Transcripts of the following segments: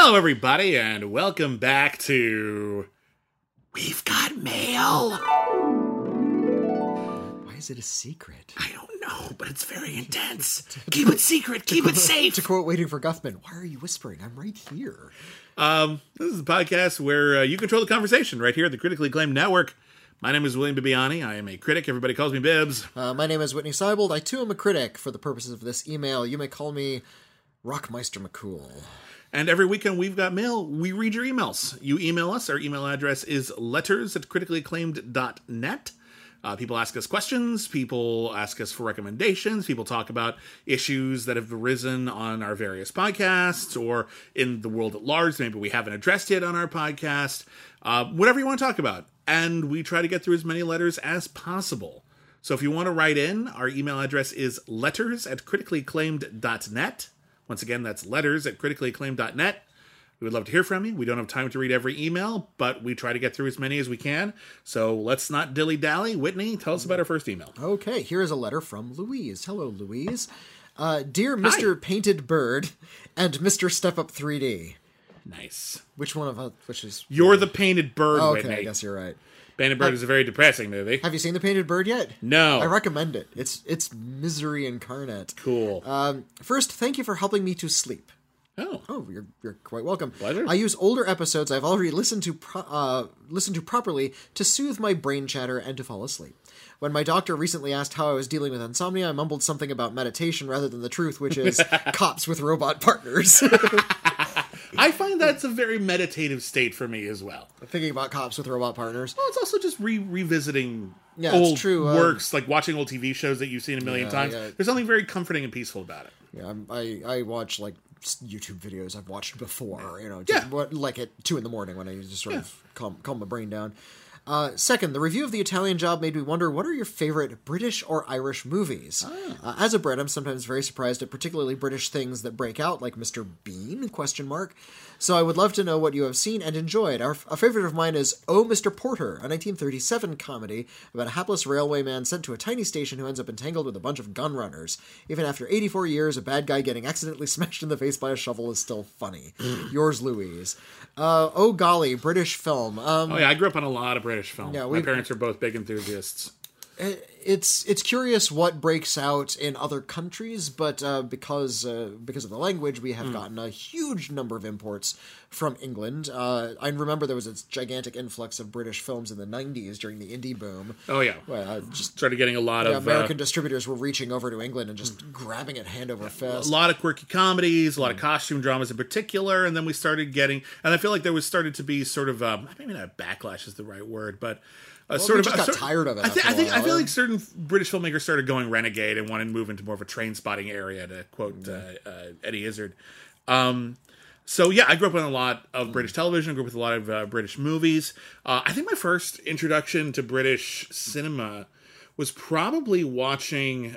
Hello, everybody, and welcome back to We've Got Mail. Why is it a secret? I don't know, but it's very intense. Keep it secret. Keep it safe. To quote Waiting for Guffman, why are you whispering? I'm right here. This is a podcast where you control the conversation right here at the Critically Acclaimed Network. My name is William Bibiani. I am a critic. Everybody calls me Bibbs. My name is Whitney Seibold. I, too, am a critic. For the purposes of this email, you may call me Rockmeister McCool. And every weekend We've Got Mail, we read your emails. You email us. Our email address is letters@criticallyacclaimed.net. People ask us questions. People ask us for recommendations. People talk about issues that have arisen on our various podcasts or in the world at large. Maybe we haven't addressed yet on our podcast. Whatever you want to talk about. And we try to get through as many letters as possible. So if you want to write in, our email address is letters@criticallyacclaimed.net. Once again, that's letters@criticallyacclaimed.net. We would love to hear from you. We don't have time to read every email, but we try to get through as many as we can. So let's not dilly-dally. Whitney, tell us about our first email. Okay, here is a letter from Louise. Hello, Louise. Dear Mr. Hi. Painted Bird and Mr. Step Up 3D. Nice. Which one of us? Which is? You're the Painted Bird, okay, Whitney. I guess you're right. Painted Bird is a very depressing movie. Have you seen The Painted Bird yet? No. I recommend it. It's misery incarnate. Cool. First, thank you for helping me to sleep. Oh, you're quite welcome. Pleasure. I use older episodes I've already listened to properly to soothe my brain chatter and to fall asleep. When my doctor recently asked how I was dealing with insomnia, I mumbled something about meditation rather than the truth, which is cops with robot partners. I find that's a very meditative state for me as well. Thinking about cops with robot partners. Well, it's also just revisiting it's old true. works, like watching old TV shows that you've seen a million times. Yeah. There's something very comforting and peaceful about it. Yeah, I watch like YouTube videos I've watched before, Yeah. like at 2 a.m. when I just sort of calm my brain down. Second, the review of The Italian Job made me wonder, what are your favorite British or Irish movies? As a Brit, I'm sometimes very surprised at particularly British things that break out, like Mr. Bean, ? So I would love to know what you have seen and enjoyed. A favorite of mine is Oh, Mr. Porter, a 1937 comedy about a hapless railwayman sent to a tiny station who ends up entangled with a bunch of gun runners. Even after 84 years, a bad guy getting accidentally smashed in the face by a shovel is still funny. Yours, Louise. Oh, golly, British film. I grew up on a lot of British film. Yeah, my parents are both big enthusiasts. It's curious what breaks out in other countries, but because of the language, we have gotten a huge number of imports from England. I remember there was a gigantic influx of British films in the 90s during the indie boom. Oh, yeah. Just started getting a lot of... American distributors were reaching over to England and just grabbing it hand over fist. A lot of quirky comedies, a lot of costume dramas in particular, and then we started getting... And I feel like there was started to be sort of... maybe not backlash is the right word, but... got tired of it. I feel like certain British filmmakers started going renegade and wanted to move into more of a train spotting area, to quote Eddie Izzard. I grew up on a lot of British television. I grew up with a lot of British movies. I think my first introduction to British cinema was probably watching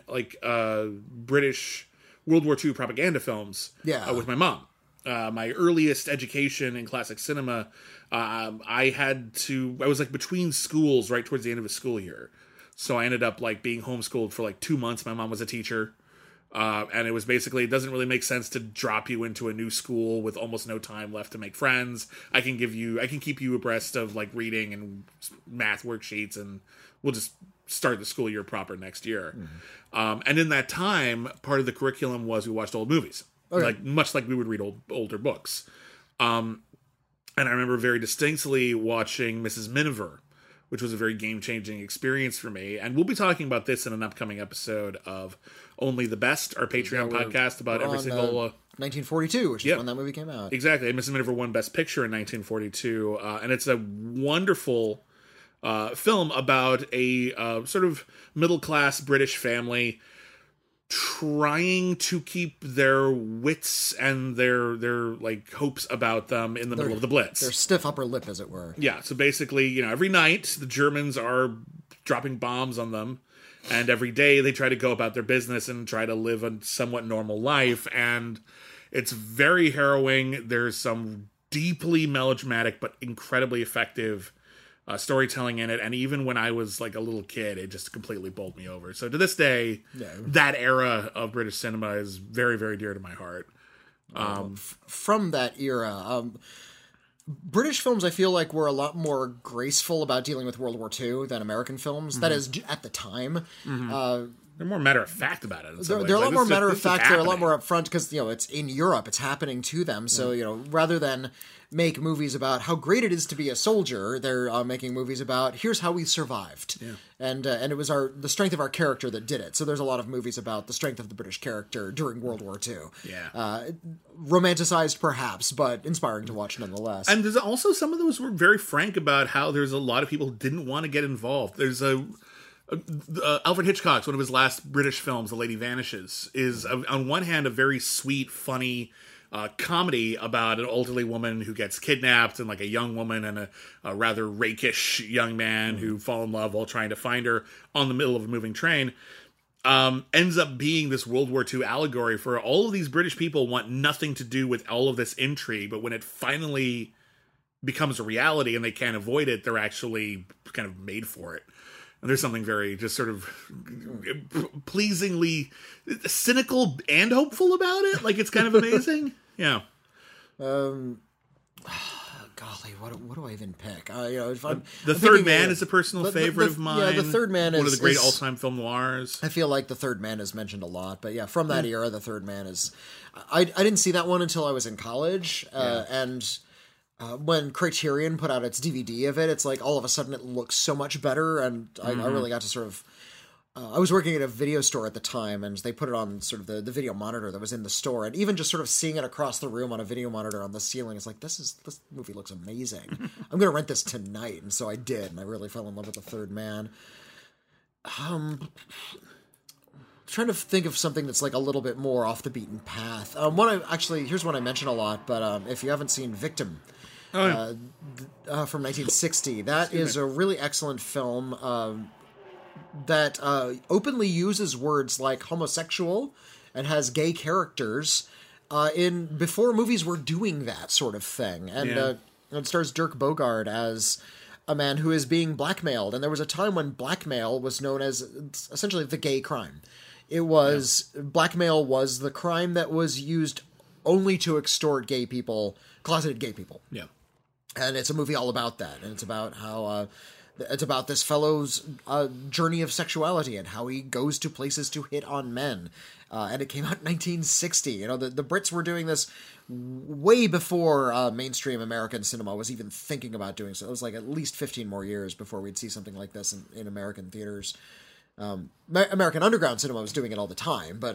British World War II propaganda films with my mom. My earliest education in classic cinema, I was between schools right towards the end of a school year. So I ended up being homeschooled for 2 months. My mom was a teacher. And it was basically, it doesn't really make sense to drop you into a new school with almost no time left to make friends. I can keep you abreast of reading and math worksheets, and we'll just start the school year proper next year. And in that time, part of the curriculum was we watched old movies. Okay. Much like we would read older books. And I remember very distinctly watching Mrs. Miniver, which was a very game-changing experience for me. And we'll be talking about this in an upcoming episode of Only the Best, our Patreon podcast about every single... 1942, which is when that movie came out. Exactly. And Mrs. Miniver won Best Picture in 1942. And it's a wonderful film about a sort of middle-class British family trying to keep their wits and their hopes about them in the middle of the Blitz. Their stiff upper lip, as it were. Yeah, so basically, every night the Germans are dropping bombs on them, and every day they try to go about their business and try to live a somewhat normal life, and it's very harrowing. There's some deeply melodramatic but incredibly effective storytelling in it, and even when I was a little kid, it just completely bowled me over. So to this day, that era of British cinema is very, very dear to my heart. From that era, British films, I feel like, were a lot more graceful about dealing with World War II than American films. That is, at the time. They're more matter of fact about it. They're a lot more matter of fact. They're a lot more upfront because, it's in Europe. It's happening to them. So, rather than make movies about how great it is to be a soldier, they're making movies about here's how we survived. Yeah. And it was the strength of our character that did it. So there's a lot of movies about the strength of the British character during World War II. Yeah. Romanticized, perhaps, but inspiring to watch nonetheless. And there's also some of those were very frank about how there's a lot of people who didn't want to get involved. There's Alfred Hitchcock's, one of his last British films, The Lady Vanishes, is on one hand a very sweet, funny comedy about an elderly woman who gets kidnapped and like a young woman and a rather rakish young man who fall in love while trying to find her on the middle of a moving train. Ends up being this World War II allegory for all of these British people want nothing to do with all of this intrigue, but when it finally becomes a reality and they can't avoid it, they're actually kind of made for it. And there's something very just sort of pleasingly cynical and hopeful about it. Like, it's kind of amazing. Yeah. Golly, what do I even pick? The Third Man is a personal favorite of mine. Yeah, The Third Man is one of the great all-time film noirs. I feel like The Third Man is mentioned a lot, but yeah, from that era, The Third Man is. I didn't see that one until I was in college, and when Criterion put out its DVD of it, it's like all of a sudden it looks so much better, and I really got to sort of. I was working at a video store at the time, and they put it on sort of the video monitor that was in the store, and even just sort of seeing it across the room on a video monitor on the ceiling, it's like, this movie looks amazing. I'm going to rent this tonight, and so I did, and I really fell in love with The Third Man. Trying to think of something that's like a little bit more off the beaten path. Here's one I mention a lot, but if you haven't seen Victim, from 1960, that is a really excellent film. That openly uses words like homosexual and has gay characters before movies were doing that sort of thing. And it stars Dirk Bogarde as a man who is being blackmailed. And there was a time when blackmail was known as essentially the gay crime. Blackmail was the crime that was used only to extort gay people, closeted gay people. Yeah. And it's a movie all about that. And it's about how... It's about this fellow's journey of sexuality and how he goes to places to hit on men. And it came out in 1960. The Brits were doing this way before mainstream American cinema was even thinking about doing so. It was like at least 15 more years before we'd see something like this in American theaters. American underground cinema was doing it all the time, but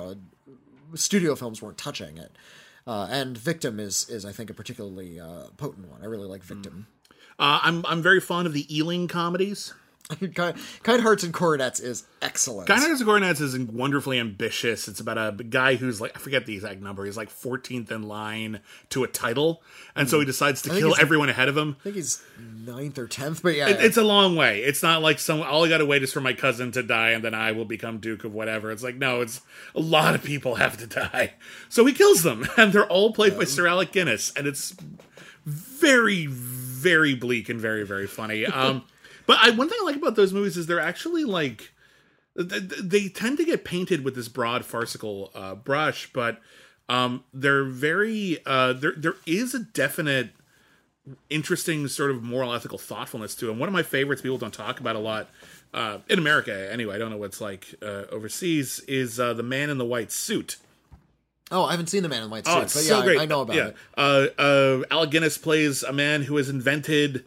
studio films weren't touching it. And Victim is I think, a particularly potent one. I really like Victim. I'm very fond of the Ealing comedies. Kind Hearts and Coronets is excellent. Kind Hearts and Coronets is wonderfully ambitious. It's about a guy who's like, I forget the exact number. He's like 14th in line to a title. And so he decides to kill everyone ahead of him. I think he's 9th or 10th, but yeah. It's a long way. It's not like all I gotta wait is for my cousin to die and then I will become Duke of whatever. It's like, no, it's a lot of people have to die. So he kills them. And they're all played by Sir Alec Guinness. And it's very, very bleak and very, very funny. But one thing I like about those movies is they're actually like, they tend to get painted with this broad farcical brush, but they're very, there is a definite interesting sort of moral ethical thoughtfulness to them. One of my favorites people don't talk about a lot, in America anyway, I don't know what it's like overseas, is The Man in the White Suit. Oh, I haven't seen The Man in the White Suit, but so great. I know about it. Alec Guinness plays a man who has invented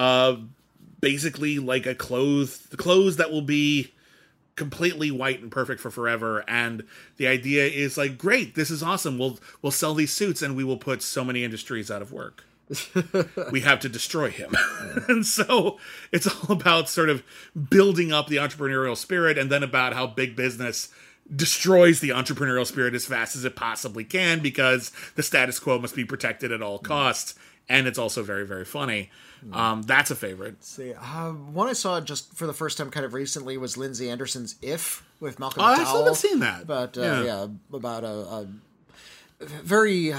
basically like clothes that will be completely white and perfect for forever, and the idea is like, great, this is awesome, we'll sell these suits and we will put so many industries out of work. We have to destroy him. And so it's all about sort of building up the entrepreneurial spirit, and then about how big business destroys the entrepreneurial spirit as fast as it possibly can because the status quo must be protected at all costs. And it's also very, very funny. That's a favorite. Let's see, one I saw just for the first time kind of recently was Lindsay Anderson's If with Malcolm McDowell. I still haven't seen that. But about a very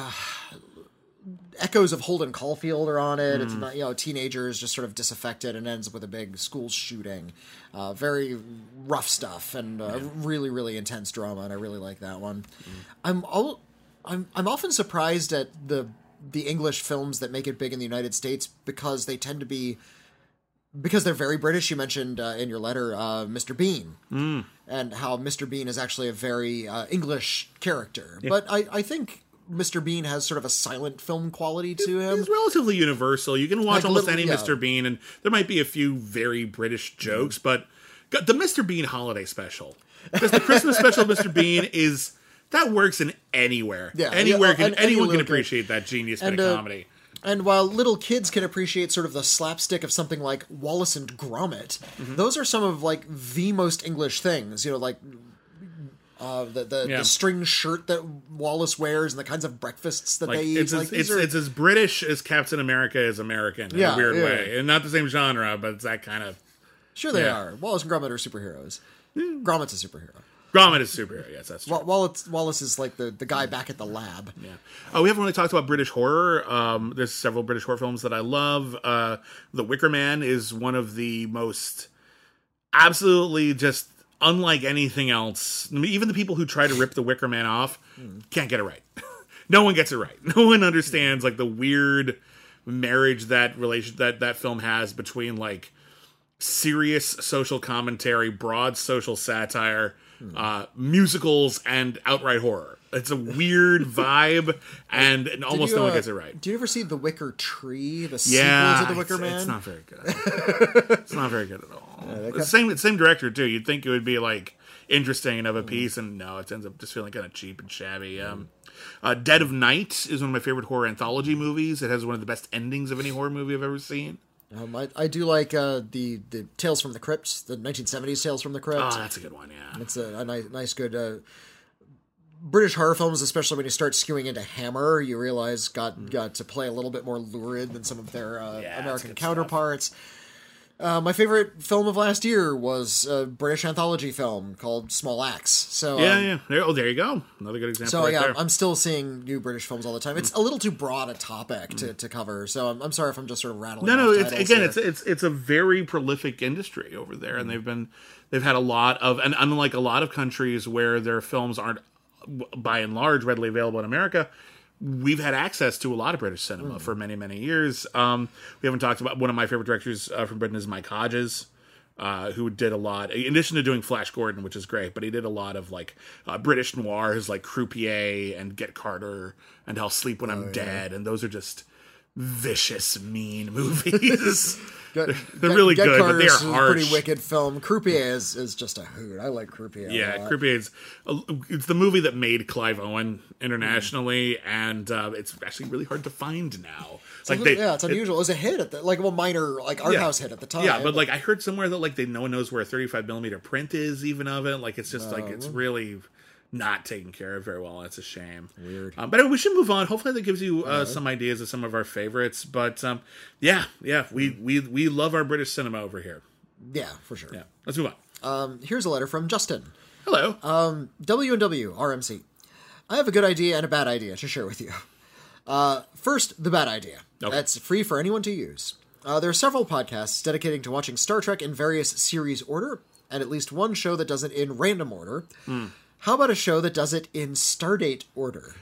echoes of Holden Caulfield are on it. It's not, teenagers just sort of disaffected and ends up with a big school shooting. Very rough stuff and really, really intense drama, and I really like that one. I'm often surprised at the English films that make it big in the United States because they tend to be, because they're very British. You mentioned in your letter Mr. Bean, and how Mr. Bean is actually a very English character. But I think Mr. Bean has sort of a silent film quality to him. It's relatively universal. You can watch almost any yeah. Mr. Bean, and there might be a few very British jokes, but the Mr. Bean holiday special, because the Christmas special of Mr. Bean is, that works in anywhere. Yeah, anywhere yeah, anyone can can appreciate that genius bit of comedy. And while little kids can appreciate sort of the slapstick of something like Wallace and Gromit, those are some of like the most English things. You know, like the string shirt that Wallace wears and the kinds of breakfasts that they eat. It's as British as Captain America is American in a weird way, and not the same genre, but it's that kind of. Sure, they are. Wallace and Gromit are superheroes. Gromit's a superhero. Gromit is superhero, yes, that's true. Wallace is like the guy back at the lab. Yeah. We haven't really talked about British horror. There's several British horror films that I love. The Wicker Man is one of the most absolutely just unlike anything else. I mean, even the people who try to rip The Wicker Man off can't get it right. No one gets it right. No one understands like the weird marriage that film has between like serious social commentary, broad social satire, musicals, and outright horror. It's a weird vibe, and almost no one gets it right. Do you ever see The Wicker Tree, the sequel to The Wicker Man? It's not very good. It's not very good at all. Same director, too. You'd think it would be, like, interesting and of a piece, and no, it ends up just feeling kind of cheap and shabby. Dead of Night is one of my favorite horror anthology movies. It has one of the best endings of any horror movie I've ever seen. I do like the Tales from the Crypt, the 1970s Tales from the Crypt. Oh, that's a good one, yeah. It's a nice, good... British horror films, especially when you start skewing into Hammer, you realize got to play a little bit more lurid than some of their American counterparts. My favorite film of last year was a British anthology film called Small Axe. So there you go. Another good example. So there. I'm still seeing new British films all the time. It's a little too broad a topic to cover. So I'm sorry if I'm just sort of rattling. No. It's a very prolific industry over there, and they've had a lot of, and unlike a lot of countries where their films aren't by and large readily available in America, we've had access to a lot of British cinema for many, many years. We haven't talked about one of my favorite directors from Britain is Mike Hodges, who did a lot, in addition to doing Flash Gordon, which is great, but he did a lot of like British noirs like Croupier and Get Carter and I'll Sleep When I'm Dead, and those are just vicious, mean movies. They're really Get good, Carter's but they're harsh. A pretty wicked film. Croupier is just a hoot. I like Croupier. Yeah, Croupier it's the movie that made Clive Owen internationally, and it's actually really hard to find now. It's unusual. It was a hit at the a minor art house hit at the time. Yeah, but like I heard somewhere that no one knows where a 35mm print is even of it. Like it's just it's really not taken care of very well. It's a shame. Weird. But we should move on. Hopefully that gives you some ideas of some of our favorites. But we love our British cinema over here. Yeah, for sure. Yeah, let's move on. Here's a letter from Justin. Hello. W&W RMC. I have a good idea and a bad idea to share with you. First, the bad idea. Okay. That's free for anyone to use. There are several podcasts dedicating to watching Star Trek in various series order, and at least one show that does it in random order. How about a show that does it in Stardate order?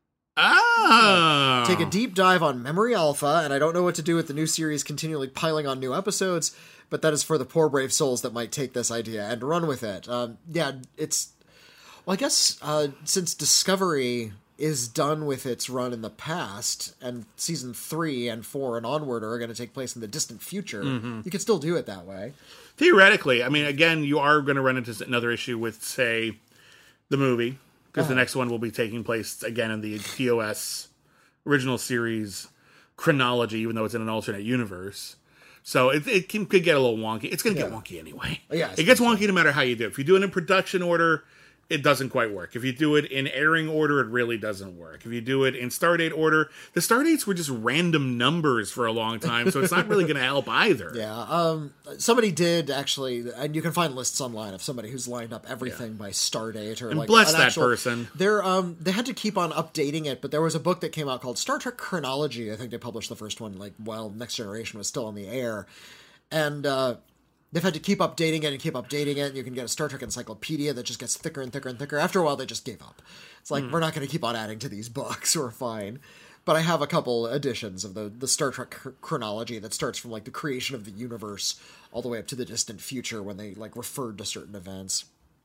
Take a deep dive on Memory Alpha, and I don't know what to do with the new series continually piling on new episodes, but that is for the poor brave souls that might take this idea and run with it. It's... Well, I guess since Discovery is done with its run in the past, and season 3 and 4 and onward are going to take place in the distant future, you could still do it that way. Theoretically. I mean, again, you are going to run into another issue with, say, the movie, because the next one will be taking place again in the TOS original series chronology, even though it's in an alternate universe. So it could get a little wonky. It's going to get wonky anyway. It gets wonky no matter how you do it. If you do it in production order, it doesn't quite work. If you do it in airing order, it really doesn't work. If you do it in Stardate order, the Stardates were just random numbers for a long time, so it's not really going to help either. Yeah, somebody did actually, and you can find lists online of somebody who's lined up everything by Stardate, or and bless that person. They had to keep on updating it, but there was a book that came out called Star Trek Chronology. I think they published the first one while Next Generation was still on the air, and they've had to keep updating it and keep updating it. You can get a Star Trek encyclopedia that just gets thicker and thicker and thicker. After a while, they just gave up. It's like, we're not going to keep on adding to these books. We're fine. But I have a couple editions of the Star Trek chronology that starts from, like, the creation of the universe all the way up to the distant future when they, like, referred to certain events.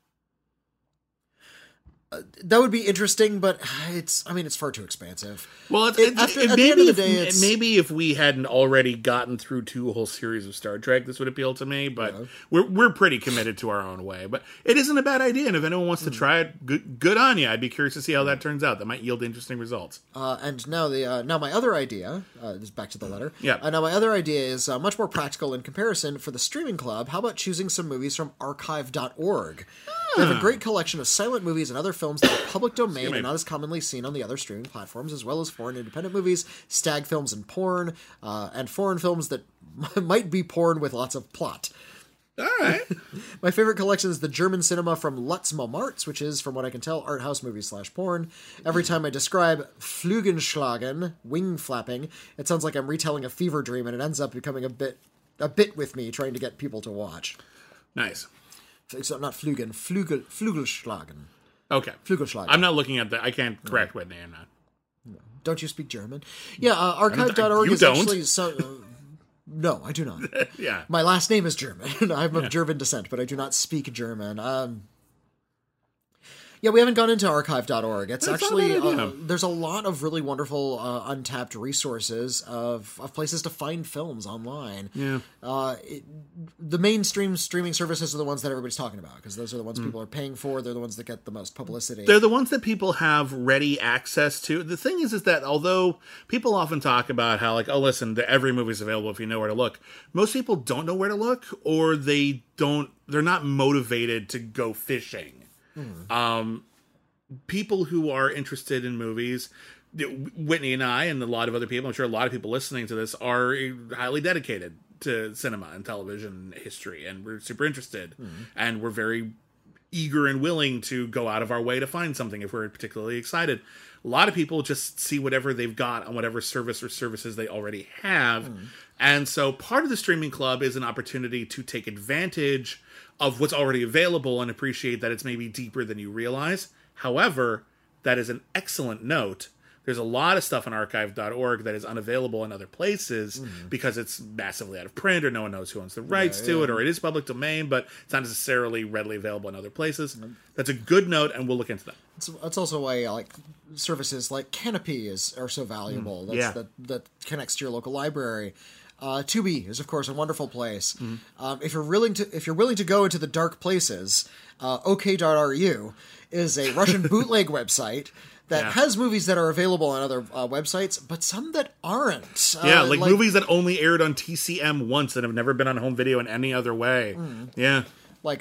That would be interesting, but it's far too expansive. Well, at the end of the day, maybe if we hadn't already gotten through 2 whole series of Star Trek, this would appeal to me. But we're pretty committed to our own way. But it isn't a bad idea, and if anyone wants to try it, good on you. I'd be curious to see how that turns out. That might yield interesting results. And now now my other idea is back to the letter. Yeah. Now my other idea is much more practical in comparison. For the streaming club, how about choosing some movies from archive.org? They have a great collection of silent movies and other films that are public domain and not as commonly seen on the other streaming platforms, as well as foreign independent movies, stag films and porn, and foreign films that might be porn with lots of plot. All right. My favorite collection is the German cinema from Lutz Momarts, which is, from what I can tell, art house movies / porn. Every time I describe Flügelschlagen, wing flapping, it sounds like I'm retelling a fever dream, and it ends up becoming a bit with me trying to get people to watch. Nice. So not Flügen, Flügelschlagen. Okay. Flügelschlagen. I'm not looking at that. I can't correct Whitney. I'm not. Don't you speak German? Yeah, archive.org is actually so... no, I do not. Yeah. My last name is German. I'm of German descent, but I do not speak German. Yeah, we haven't gone into archive.org. It's actually, there's a lot of really wonderful untapped resources of places to find films online. Yeah. The mainstream streaming services are the ones that everybody's talking about, because those are the ones people are paying for. They're the ones that get the most publicity. They're the ones that people have ready access to. The thing is that although people often talk about how, like, oh, listen, every movie's available if you know where to look, most people don't know where to look, or they're not motivated to go fishing. People who are interested in movies, Whitney and I, and a lot of other people, I'm sure a lot of people listening to this, are highly dedicated to cinema and television history, and we're super interested, and we're very eager and willing to go out of our way to find something if we're particularly excited. A lot of people just see whatever they've got on whatever service or services they already have, and so part of the streaming club is an opportunity to take advantage of what's already available and appreciate that it's maybe deeper than you realize. However, that is an excellent note. There's a lot of stuff on archive.org that is unavailable in other places because it's massively out of print, or no one knows who owns the rights to it, or it is public domain, but it's not necessarily readily available in other places. That's a good note, and we'll look into that. That's also why like services like Canopy are so valuable. That connects to your local library. Tubi is, of course, a wonderful place. If you're willing to go into the dark places, OK.ru is a Russian bootleg website that has movies that are available on other websites, but some that aren't. Like movies that only aired on TCM once and have never been on home video in any other way. Yeah. Like,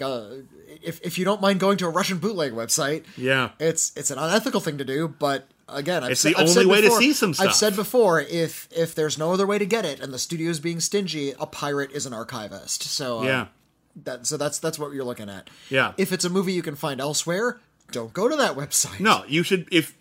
if you don't mind going to a Russian bootleg website, it's an unethical thing to do, but again, I've said to see some stuff. I've said before, if there's no other way to get it and the studio's being stingy, a pirate is an archivist. So that's what you're looking at. Yeah. If it's a movie you can find elsewhere, don't go to that website. No, you should. If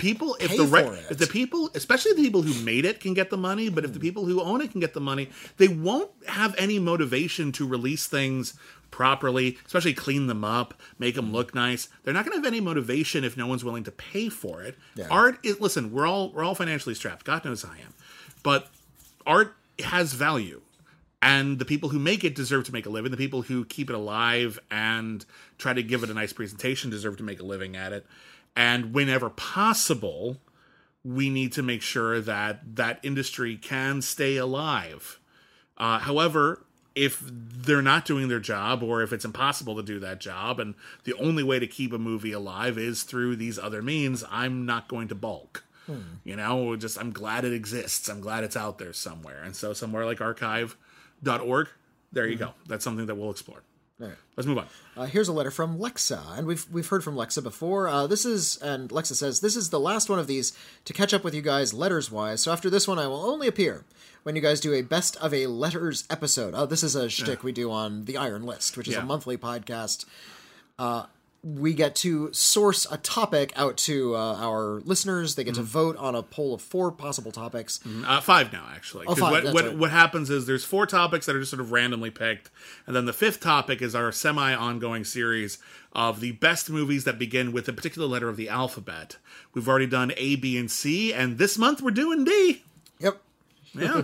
the people, especially the people who made it, can get the money, but if the people who own it can get the money, they won't have any motivation to release things properly, especially clean them up, make them look nice. They're not going to have any motivation if no one's willing to pay for it. Yeah. Art is, listen, we're all financially strapped. God knows I am, but art has value. And the people who make it deserve to make a living. The people who keep it alive and try to give it a nice presentation deserve to make a living at it. And whenever possible, we need to make sure that that industry can stay alive. However, if they're not doing their job, or if it's impossible to do that job, and the only way to keep a movie alive is through these other means, I'm not going to balk. You know, I'm glad it exists. I'm glad it's out there somewhere. And so somewhere like archive.org, there you go. That's something that we'll explore. All right. Let's move on. Here's a letter from Lexa, and we've heard from Lexa before. And Lexa says, this is the last one of these to catch up with you guys letters-wise, so after this one I will only appear when you guys do a best of a letters episode. This is a shtick we do on the Iron List, which is a monthly podcast. we get to source a topic out to our listeners. They get to vote on a poll of 4 possible topics. 5 now, actually. 'Cause 5, that's right. what happens is there's 4 topics that are just sort of randomly picked, and then the 5th topic is our semi-ongoing series of the best movies that begin with a particular letter of the alphabet. We've already done A, B, and C, and this month we're doing D. Yep. Yeah.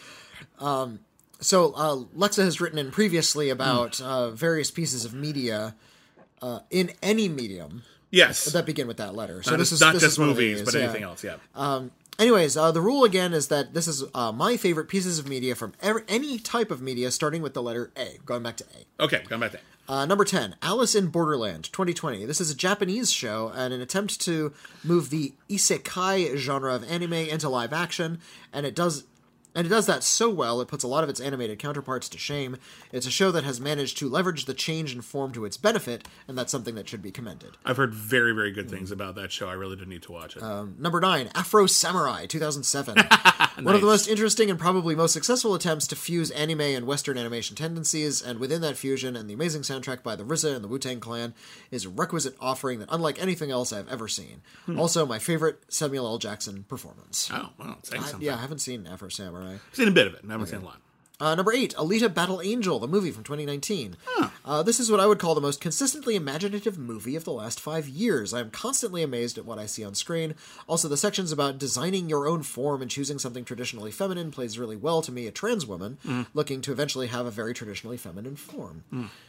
So Lexa has written in previously about various pieces of media in any medium Yes. that begin with that letter. So Not, this is not this just is one of movies, these, but yeah. anything else, yeah. Anyways, the rule again is that this is my favorite pieces of media from any type of media, starting with the letter A. Going back to A. Okay, come back there. Number 10, Alice in Borderland, 2020. This is a Japanese show and an attempt to move the isekai genre of anime into live action, and it does that so well, it puts a lot of its animated counterparts to shame. It's a show that has managed to leverage the change in form to its benefit, and that's something that should be commended. I've heard very, very good things about that show. I really do need to watch it. Number 9, Afro Samurai, 2007. One of the most interesting and probably most successful attempts to fuse anime and Western animation tendencies, and within that fusion and the amazing soundtrack by the RZA and the Wu-Tang Clan is a requisite offering that unlike anything else I've ever seen. Also, my favorite Samuel L. Jackson performance. Oh, well, saying something. Yeah, I haven't seen Afro Samurai. I've seen a bit of it. I haven't seen a lot. Number 8, Alita Battle Angel, the movie from 2019. This is what I would call the most consistently imaginative movie of the last 5 years. I am constantly amazed at what I see on screen. Also, the sections about designing your own form and choosing something traditionally feminine plays really well to me, a trans woman, looking to eventually have a very traditionally feminine form.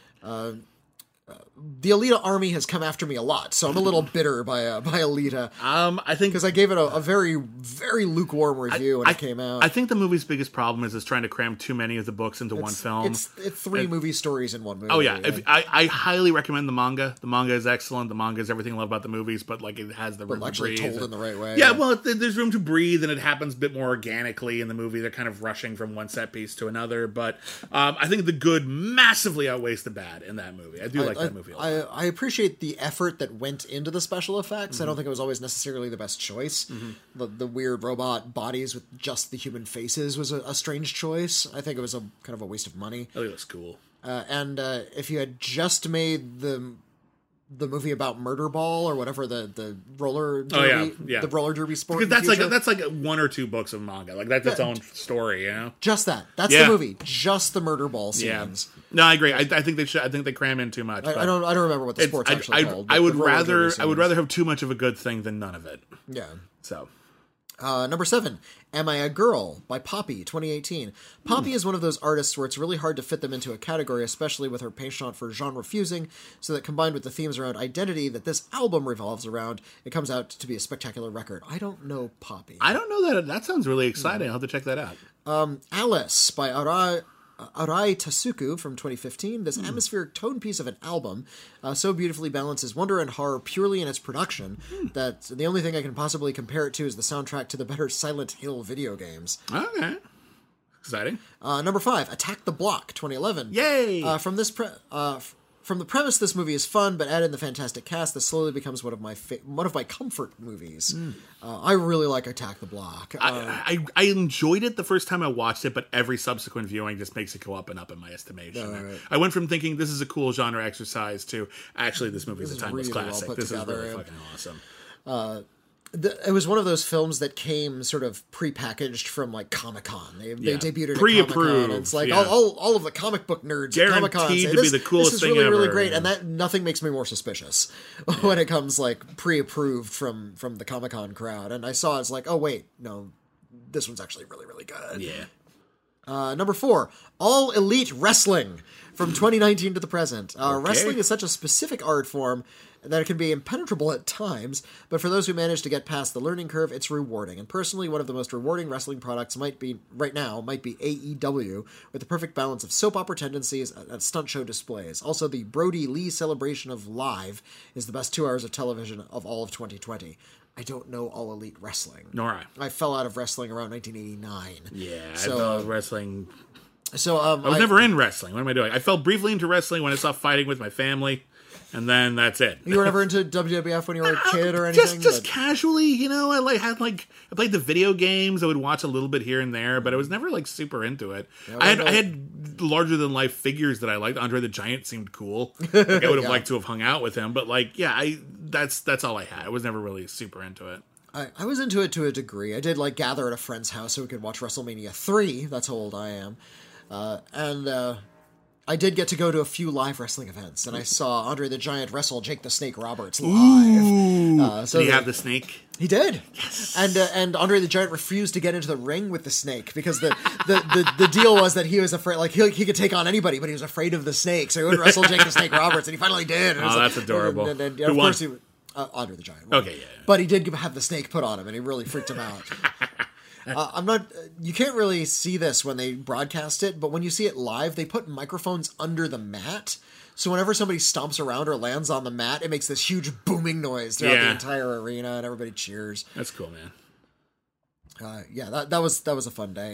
The Alita army has come after me a lot, so I'm a little bitter by Alita. I think Because I gave it a very, very lukewarm review when it came out. I think the movie's biggest problem is trying to cram too many of the books into one film. It's 3 movie stories in one movie. Oh yeah, I highly recommend the manga. The manga is excellent. The manga is everything I love about the movies, but like it has the room actually to breathe. told in the right way. Yeah, well, there's room to breathe, and it happens a bit more organically in the movie. They're kind of rushing from one set piece to another, but I think the good massively outweighs the bad in that movie. I do like that movie a lot. I appreciate the effort that went into the special effects. I don't think it was always necessarily the best choice. The weird robot bodies with just the human faces was a strange choice. I think it was a kind of a waste of money. I think it looks cool. And if you had just made the movie about Murder Ball or whatever the roller derby, the roller derby sport, because that's like 1 or 2 books of manga. Like that's its own story, you know. Just that's the movie. Just the Murder Ball scenes. Yeah. No, I agree. I think they should. I think they cram in too much. I don't remember what the sport's actually called. I would rather have too much of a good thing than none of it. Yeah. So. Number 7, Am I a Girl by Poppy, 2018. Poppy is one of those artists where it's really hard to fit them into a category, especially with her penchant for genre fusing, so that combined with the themes around identity that this album revolves around, it comes out to be a spectacular record. I don't know Poppy. I don't know that. That sounds really exciting. I'll have to check that out. Alice by Arai Tasuku from 2015. This atmospheric tone piece of an album so beautifully balances wonder and horror purely in its production that the only thing I can possibly compare it to is the soundtrack to the better Silent Hill video games. Okay. Exciting. Number 5, Attack the Block, 2011. Yay! From the premise, this movie is fun, but add in the fantastic cast, this slowly becomes one of my comfort movies. I really like Attack the Block. I enjoyed it the first time I watched it, but every subsequent viewing just makes it go up and up in my estimation. Right. I went from thinking this is a cool genre exercise to actually this movie is a timeless really well classic. put This together, is really fucking awesome. It was one of those films that came sort of prepackaged from like Comic-Con. They debuted at Pre-approved, Comic-Con. It's like all of the comic book nerds at Comic-Con say, Guaranteed to be the coolest this is thing really, really ever. great. And that nothing makes me more suspicious when it comes like pre-approved from the Comic-Con crowd. And I saw it's like, oh wait, no, this one's actually really, really good. Yeah. Number 4, All Elite Wrestling from 2019 to the present. Wrestling is such a specific art form that it can be impenetrable at times, but for those who manage to get past the learning curve, it's rewarding. And personally, one of the most rewarding wrestling products might be AEW, with the perfect balance of soap opera tendencies and stunt show displays. Also, the Brody Lee celebration of Live is the best 2 hours of television of all of 2020. I don't know All Elite Wrestling. Nor I. I fell out of wrestling around 1989. Yeah, So, I fell out of wrestling. So I was never in wrestling. What am I doing? I fell briefly into wrestling when I saw fighting with my family. and then that's it. You were never into WWF when you were a kid or anything? Just casually, you know. I played the video games. I would watch a little bit here and there, but I was never like super into it. Yeah, I had larger than life figures that I liked. Andre the Giant seemed cool. Like, I would have liked to have hung out with him, but like, yeah, that's all I had. I was never really super into it. I was into it to a degree. I did like gather at a friend's house so we could watch WrestleMania 3. That's how old I am. And I did get to go to a few live wrestling events, and I saw Andre the Giant wrestle Jake the Snake Roberts live. Did he have the snake? He did. Yes. And Andre the Giant refused to get into the ring with the snake because the deal was that he was afraid, like he could take on anybody, but he was afraid of the snake, so he would wrestle Jake the Snake Roberts, and he finally did. And that's adorable. And of course he Andre the Giant. Okay, yeah. But he did have the snake put on him, and he really freaked him out. You can't really see this when they broadcast it, but when you see it live, they put microphones under the mat. So whenever somebody stomps around or lands on the mat, it makes this huge booming noise throughout the entire arena, and everybody cheers. That's cool, man. That was a fun day.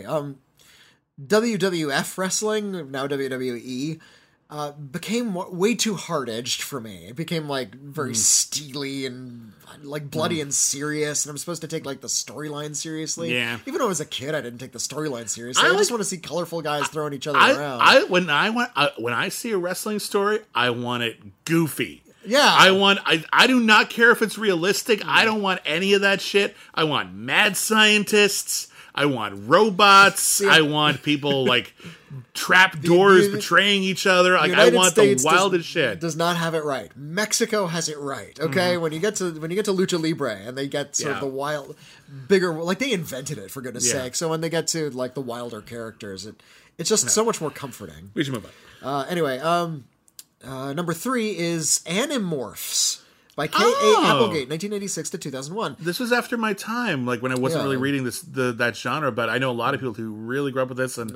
WWF wrestling, now WWE, became way too hard-edged for me. It became like very steely and like bloody and serious, and I'm supposed to take like the storyline seriously. Yeah. Even though I was a kid, I didn't take the storyline seriously. I just want to see colorful guys throwing each other around. When I see a wrestling story, I want it goofy. Yeah. I do not care if it's realistic. I don't want any of that shit. I want mad scientists. I want robots. I want people like trap doors betraying each other. Like I want the wildest shit. Does not have it right. Mexico has it right. Okay, when you get to Lucha Libre and they get sort of the wild, bigger, like they invented it for goodness sake. So when they get to like the wilder characters, it's just so much more comforting. We should move on. Anyway, number 3 is Animorphs. By K.A. Applegate, 1986 to 2001. This was after my time, like when I wasn't really reading that genre, but I know a lot of people who really grew up with this, and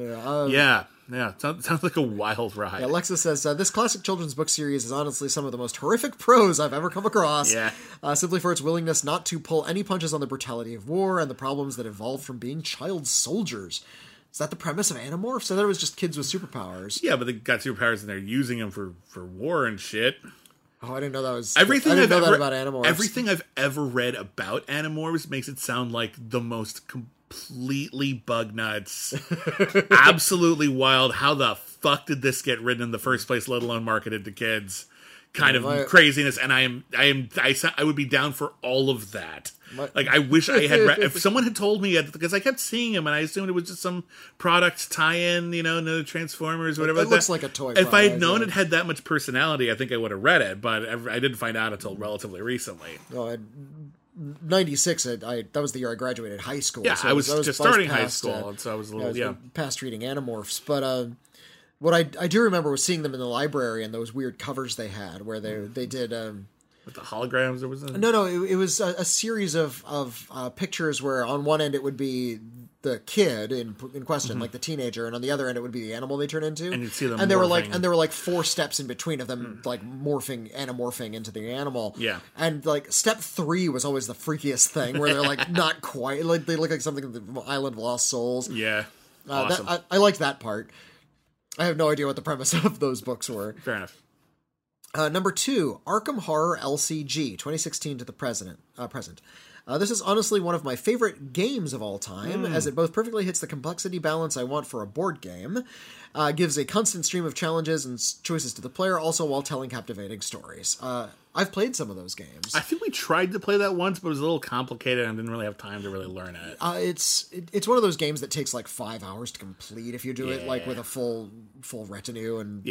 sounds like a wild ride. Yeah, Alexa says, this classic children's book series is honestly some of the most horrific prose I've ever come across. Yeah. Simply for its willingness not to pull any punches on the brutality of war and the problems that evolved from being child soldiers. Is that the premise of Animorphs? I thought it was just kids with superpowers. Yeah, but they got superpowers and they're using them for war and shit. Oh, I didn't know that was... Everything I didn't know that about Animorphs. Everything I've ever read about Animorphs makes it sound like the most completely bug nuts, absolutely wild. How the fuck did this get written in the first place, let alone marketed to kids? Kind of craziness, and I would be down for all of that. Like, I wish I had read... If someone had told me... Because I kept seeing him, and I assumed it was just some product tie-in, you know, no Transformers or whatever. It looks like a toy If I had known it had that much personality, I think I would have read it, but I didn't find out until relatively recently. Oh, 96, that was the year I graduated high school. Yeah, so I was just starting high school, and so I was a little... past reading Animorphs, but... What I do remember was seeing them in the library and those weird covers they had where they did... With the holograms? No, it was a series of pictures where on one end it would be the kid in question, like the teenager, and on the other end it would be the animal they turn into. And you'd see them and there were like 4 steps in between of them like anamorphing into the animal. Yeah. And like step 3 was always the freakiest thing where they're like not quite... Like they look like something in the Island of Lost Souls. Yeah. Awesome. I liked that part. I have no idea what the premise of those books were. Fair enough. Number 2, Arkham Horror LCG, 2016 to the present. This is honestly one of my favorite games of all time, as it both perfectly hits the complexity balance I want for a board game, gives a constant stream of challenges and choices to the player, also while telling captivating stories. I've played some of those games. I think we tried to play that once, but it was a little complicated and I didn't really have time to really learn it. It's one of those games that takes like 5 hours to complete if you do it like with a full retinue and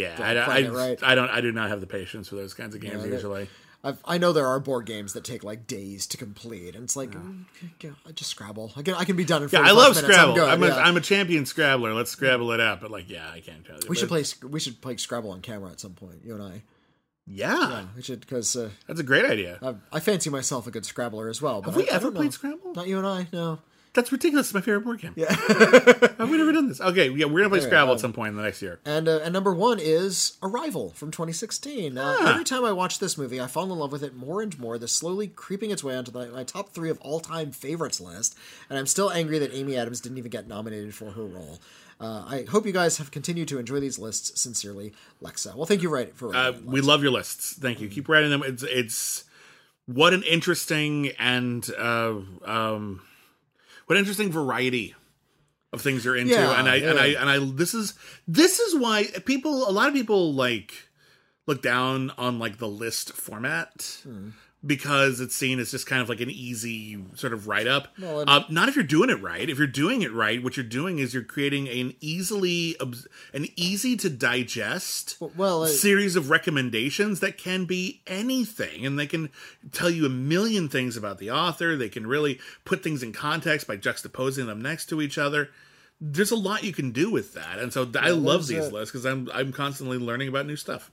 I do not have the patience for those kinds of games usually. I know there are board games that take like days to complete, and it's like just Scrabble. I can be done in 45 minutes. I love Scrabble. I'm a champion Scrabbler. Let's Scrabble it up. But like, I can't tell you. We should play Scrabble on camera at some point. You and I. Yeah, we should, because that's a great idea. I fancy myself a good Scrabbler as well. But have we ever played Scrabble? Not you and I. No. That's ridiculous. It's my favorite board game. Yeah. Have we never done this? Okay, yeah, we're going to play Scrabble at some point in the next year. And number one is Arrival from 2016. Every time I watch this movie, I fall in love with it more and more. This slowly creeping its way onto my top 3 of all-time favorites list. And I'm still angry that Amy Adams didn't even get nominated for her role. I hope you guys have continued to enjoy these lists. Sincerely, Lexa. Well, thank you for writing we love your lists. Thank you. Keep writing them. It's what an interesting and what interesting variety of things you're into. This is why a lot of people like look down on like the list format. Because it's seen as just kind of like an easy sort of write-up. Well, not if you're doing it right. If you're doing it right, what you're doing is you're creating an easy to digest series of recommendations that can be anything. And they can tell you a million things about the author. They can really put things in context by juxtaposing them next to each other. There's a lot you can do with that. And so I love these lists because I'm constantly learning about new stuff.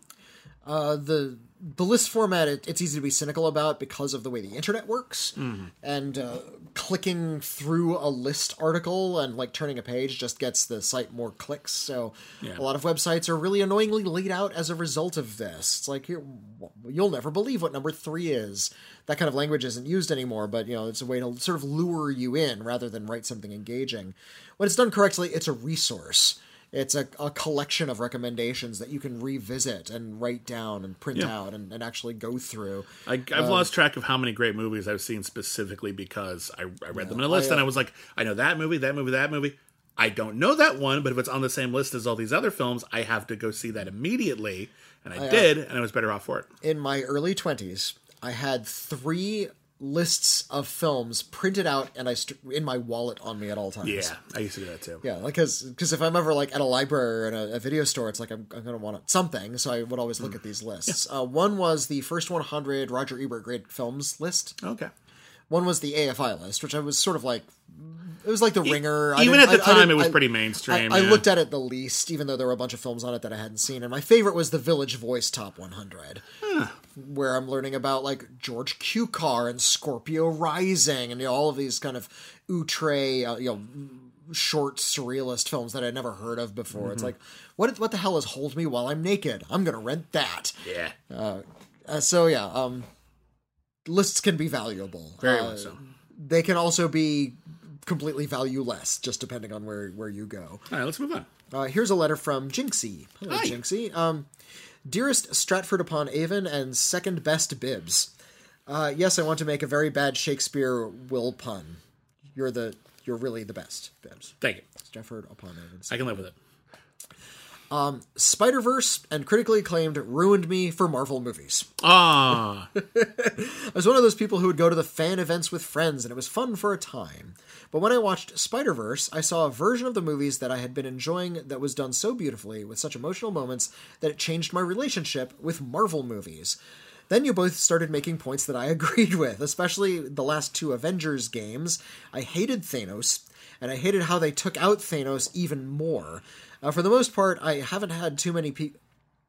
The list format, it's easy to be cynical about because of the way the internet works. And clicking through a list article and like turning a page just gets the site more clicks. So a lot of websites are really annoyingly laid out as a result of this. It's like, you'll never believe what number 3 is. That kind of language isn't used anymore, but it's a way to sort of lure you in rather than write something engaging. When it's done correctly, it's a resource. It's a collection of recommendations that you can revisit and write down and print out and actually go through. I've lost track of how many great movies I've seen specifically because I read them in a list and I was like, I know that movie, that movie, that movie. I don't know that one, but if it's on the same list as all these other films, I have to go see that immediately. And I did, and I was better off for it. In my early 20s, I had 3 lists of films printed out and in my wallet on me at all times. Yeah, I used to do that too. Yeah, because if I'm ever like at a library or in a video store, it's like I'm going to want something, so I would always look at these lists. Yeah. One was the first 100 Roger Ebert great films list. Okay. One was the AFI list, which I was sort of like... It was like The Ringer. Even at the time, it was pretty mainstream. I looked at it the least, even though there were a bunch of films on it that I hadn't seen. And my favorite was the Village Voice Top 100, where I'm learning about like George Cukor and Scorpio Rising and all of these kind of outre, short surrealist films that I'd never heard of before. It's like, what the hell is Hold Me While I'm Naked? I'm gonna rent that. Yeah. Lists can be valuable. Very much so. They can also be completely valueless, just depending on where you go. All right, let's move on. Here's a letter from Jinxie. Hello, Hi. Jinxie. Dearest Stratford-upon-Avon and second best Bibbs. Yes, I want to make a very bad Shakespeare will pun. You're really the best, Bibbs. Thank you. Stratford-upon-Avon. I can live with it. Spider-Verse and critically acclaimed ruined me for Marvel movies. Ah. I was one of those people who would go to the fan events with friends, and it was fun for a time. But when I watched Spider-Verse, I saw a version of the movies that I had been enjoying that was done so beautifully, with such emotional moments, that it changed my relationship with Marvel movies. Then you both started making points that I agreed with, especially the last 2 Avengers games. I hated Thanos, and I hated how they took out Thanos even more. For the most part, I haven't had too many people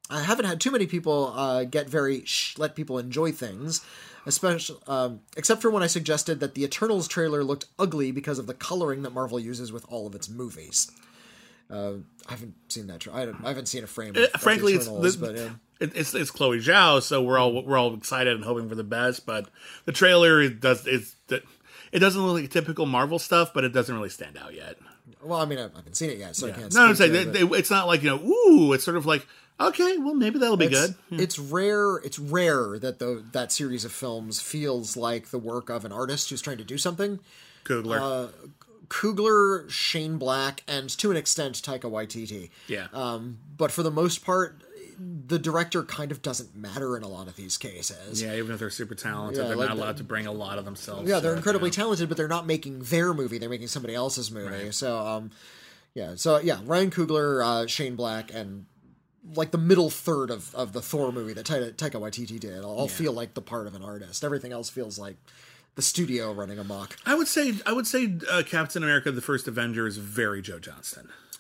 get very let people enjoy things, especially except for when I suggested that the Eternals trailer looked ugly because of the coloring that Marvel uses with all of its movies. I haven't seen that. I haven't seen a frame. Frankly, of Eternals, it's Chloe Zhao, so we're all excited and hoping for the best. But the trailer doesn't look like typical Marvel stuff, but it doesn't really stand out yet. Well, I mean, I haven't seen it yet, so I can't. No, I'm saying it's not like ooh. It's sort of like, okay, well, maybe that'll be good. Yeah. It's rare that that series of films feels like the work of an artist who's trying to do something. Coogler, Shane Black, and to an extent Taika Waititi. Yeah. But for the most part, the director kind of doesn't matter in a lot of these cases. Yeah, even if they're super talented, they're not allowed to bring a lot of themselves. Yeah, they're incredibly talented, but they're not making their movie. They're making somebody else's movie. Right. So, Ryan Coogler, Shane Black, and like the middle third of the Thor movie that Taika Waititi did all feel like the part of an artist. Everything else feels like the studio running amok. I would say Captain America: The First Avenger is very Joe Johnston.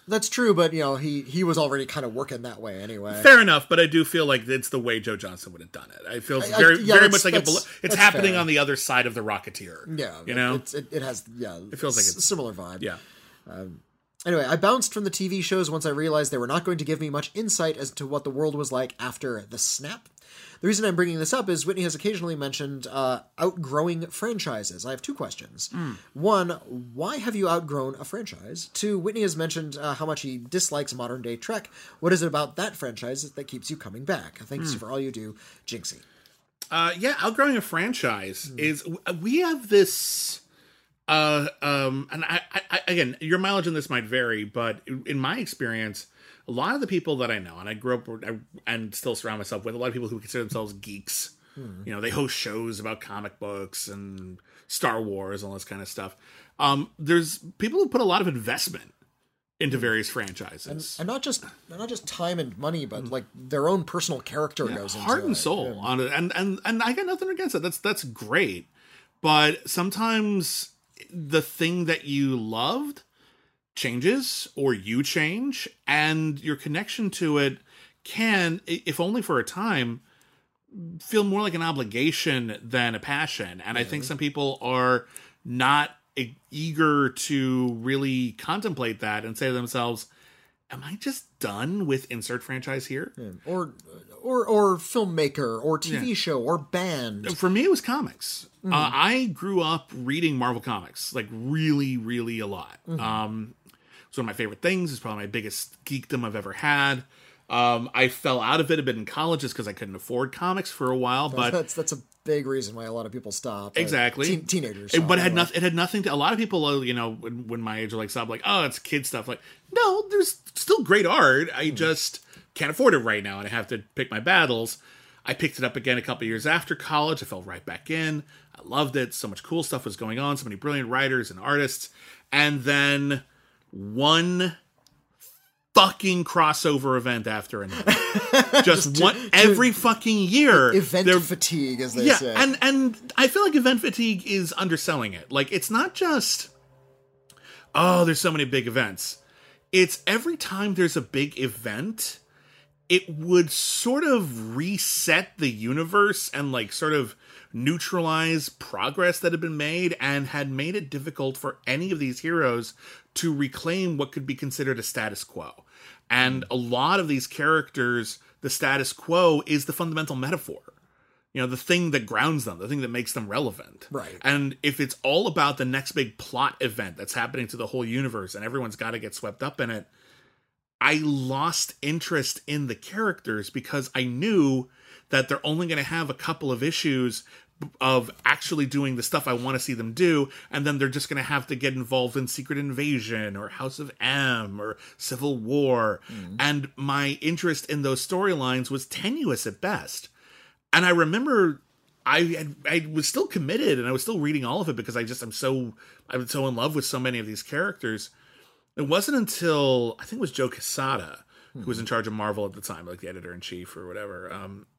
That's true, but he was already kind of working that way anyway. Fair enough, but I do feel like it's the way Joe Johnston would have done it. I feel very much like it's happening fair. On the other side of the Rocketeer. Yeah, it has it feels like a similar vibe. Yeah. Anyway, I bounced from the TV shows once I realized they were not going to give me much insight as to what the world was like after the snap. The reason I'm bringing this up is Whitney has occasionally mentioned outgrowing franchises. I have two questions. One, why have you outgrown a franchise? Two, Whitney has mentioned how much he dislikes modern-day Trek. What is it about that franchise that keeps you coming back? Thanks for all you do, Jinxie. Outgrowing a franchise is... We have this... and I again, your mileage in this might vary, but in my experience... A lot of the people that I know, and I grew up and still surround myself with, a lot of people who consider themselves geeks. They host shows about comic books and Star Wars and all this kind of stuff. There's people who put a lot of investment into various franchises, and not just time and money, but like their own personal character goes into heart and soul on it. And I got nothing against it. That's great, but sometimes the thing that you loved changes, or you change, and your connection to it can, if only for a time, feel more like an obligation than a passion. And I think some people are not eager to really contemplate that and say to themselves, am I just done with insert franchise here? Or filmmaker, or TV show, or band. For me, it was comics. I grew up reading Marvel Comics, like really, really a lot. It's one of my favorite things. It's probably my biggest geekdom I've ever had. I fell out of it a bit in college just because I couldn't afford comics for a while. But that's a big reason why a lot of people stop. Exactly, teenagers. But it had nothing to. A lot of people, when my age, are like stop, like, oh, it's kid stuff. Like, no, there's still great art. I just can't afford it right now, and I have to pick my battles. I picked it up again a couple years after college. I fell right back in. I loved it. So much cool stuff was going on. So many brilliant writers and artists, and then one fucking crossover event after another. Just one every fucking year. Event fatigue, as they say. And I feel like event fatigue is underselling it. Like, it's not just, oh, there's so many big events. It's every time there's a big event, it would sort of reset the universe and like sort of neutralize progress that had been made, and had made it difficult for any of these heroes to reclaim what could be considered a status quo. And a lot of these characters, the status quo is the fundamental metaphor. The thing that grounds them, the thing that makes them relevant. Right. And if it's all about the next big plot event that's happening to the whole universe and everyone's got to get swept up in it, I lost interest in the characters because I knew that they're only going to have a couple of issues of actually doing the stuff I want to see them do, and then they're just going to have to get involved in Secret Invasion or House of M or Civil War. And my interest in those storylines was tenuous at best. And I remember I was still committed, and I was still reading all of it because I was so in love with so many of these characters. It wasn't until I think it was Joe Quesada, who was in charge of Marvel at the time, like the editor-in-chief or whatever.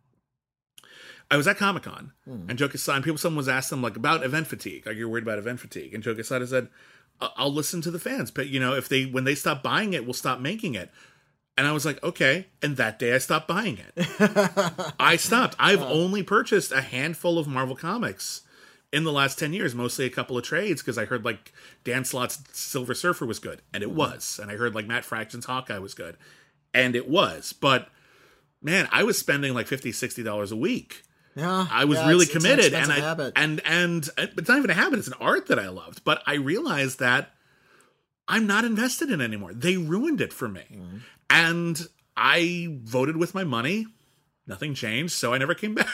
I was at Comic-Con, and Joe Quesada, someone was asked them like about event fatigue, like, you're worried about event fatigue, and Joe Quesada said, "I'll listen to the fans, but if when they stop buying it, we'll stop making it." And I was like, okay. And that day I stopped buying it. I stopped. I've only purchased a handful of Marvel comics in the last 10 years, mostly a couple of trades, because I heard like Dan Slott's Silver Surfer was good, and it was. And I heard like Matt Fraction's Hawkeye was good, and it was. But man, I was spending like $50, $60 a week. Yeah, I was really committed, it's an habit. and it's not even a habit. It's an art that I loved, but I realized that I'm not invested in it anymore. They ruined it for me, and I voted with my money. Nothing changed, so I never came back.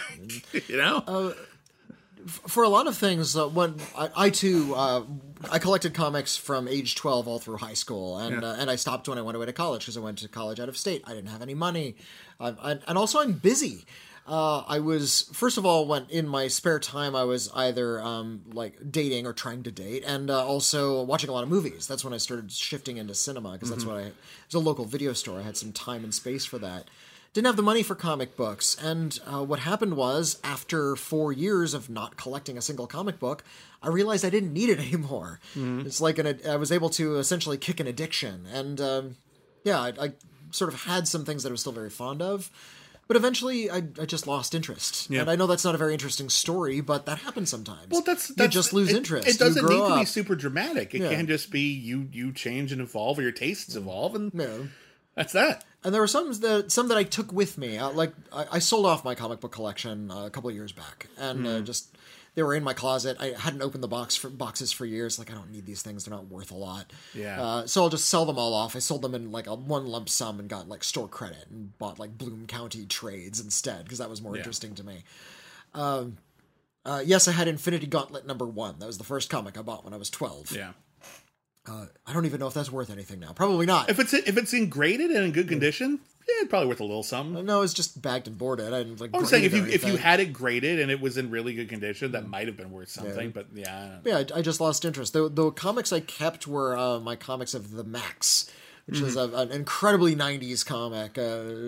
For a lot of things, when I too collected comics from age 12 all through high school, and I stopped when I went away to college because I went to college out of state. I didn't have any money, and also I'm busy. I was, first of all, when in my spare time, I was either like dating or trying to date, and also watching a lot of movies. That's when I started shifting into cinema, because that's what there's a local video store. I had some time and space for that. Didn't have the money for comic books, and what happened was, after 4 years of not collecting a single comic book, I realized I didn't need it anymore. It's like I was able to essentially kick an addiction, and Yeah, I sort of had some things that I was still very fond of, but eventually I just lost interest. Yeah. And I know that's not a very interesting story, but that happens sometimes. Well, that's you just lose interest. It doesn't You grow need to be up. super dramatic. It Yeah. can just be you change and evolve, or your tastes evolve, and Yeah. that's that. And there were some that I took with me. I sold off my comic book collection a couple of years back, and just they were in my closet. I hadn't opened the boxes for years. Like, I don't need these things; they're not worth a lot. Yeah. So I'll just sell them all off. I sold them in like one lump sum and got like store credit and bought like Bloom County trades instead because that was more interesting to me. Yes, I had Infinity Gauntlet #1. That was the first comic I bought when I was 12. Yeah. I don't even know if that's worth anything now. Probably not. If it's graded and in good condition, yeah, it's probably worth a little something. No, it's just bagged and boarded. I didn't I'm saying if you anything. had it graded and it was in really good condition, that might have been worth something. But yeah, I just lost interest. The comics I kept were my comics of The Max, which is an incredibly 90s comic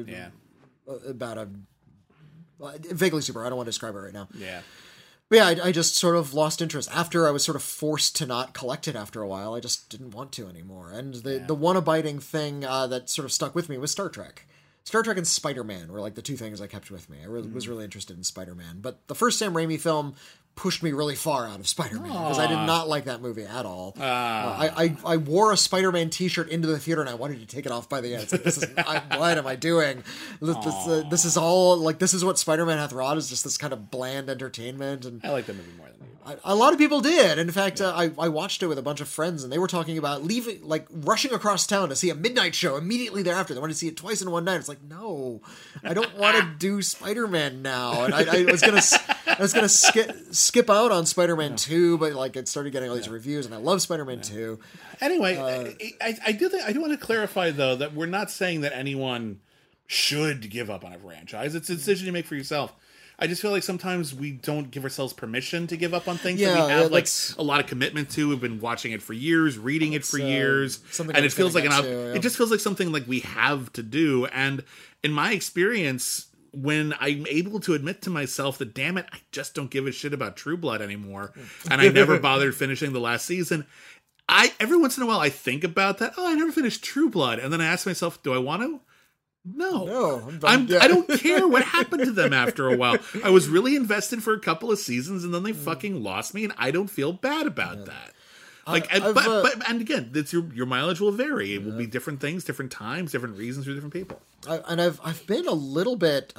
about a vaguely super. I don't want to describe it right now. Yeah. But yeah, I just sort of lost interest. After I was sort of forced to not collect it after a while, I just didn't want to anymore. And the one abiding thing that sort of stuck with me was Star Trek. Star Trek and Spider-Man were like the two things I kept with me. I was really interested in Spider-Man. But the first Sam Raimi film pushed me really far out of Spider-Man because I did not like that movie at all. I wore a Spider-Man t-shirt into the theater and I wanted to take it off by the end. It's like, what am I doing? This is all, like, this is what Spider-Man hath wrought, is just this kind of bland entertainment. And I like that movie more than you. a lot of people did. In fact, I watched it with a bunch of friends, and they were talking about rushing across town to see a midnight show immediately thereafter. They wanted to see it twice in one night. It's like, no, I don't want to do Spider-Man now. And I was gonna skip out on Spider-Man 2, but like it started getting all these reviews, and I love Spider-Man 2. Anyway, I do want to clarify though that we're not saying that anyone should give up on a franchise. It's a decision you make for yourself. I just feel like sometimes we don't give ourselves permission to give up on things that we have like a lot of commitment to. We've been watching it for years, reading it for years, and it feels like it just feels like something like we have to do. And in my experience, when I'm able to admit to myself that, damn it, I just don't give a shit about True Blood anymore, and I never bothered finishing the last season, every once in a while I think about that. Oh, I never finished True Blood, and then I ask myself, do I want to? No, I don't care what happened to them after a while. I was really invested for a couple of seasons, and then they fucking lost me, and I don't feel bad about that. Like, and again, it's your mileage will vary. It will be different things, different times, different reasons for different people. I've been a little bit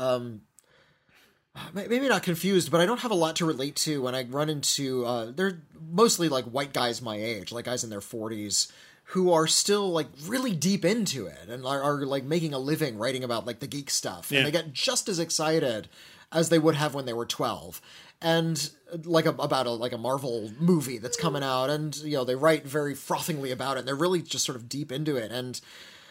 maybe not confused, but I don't have a lot to relate to when I run into they're mostly like white guys my age, like guys in their 40s. Who are still like really deep into it and are like making a living writing about like the geek stuff, and they get just as excited as they would have when they were 12, and like about a Marvel movie that's coming out, and they write very frothingly about it. And they're really just sort of deep into it, and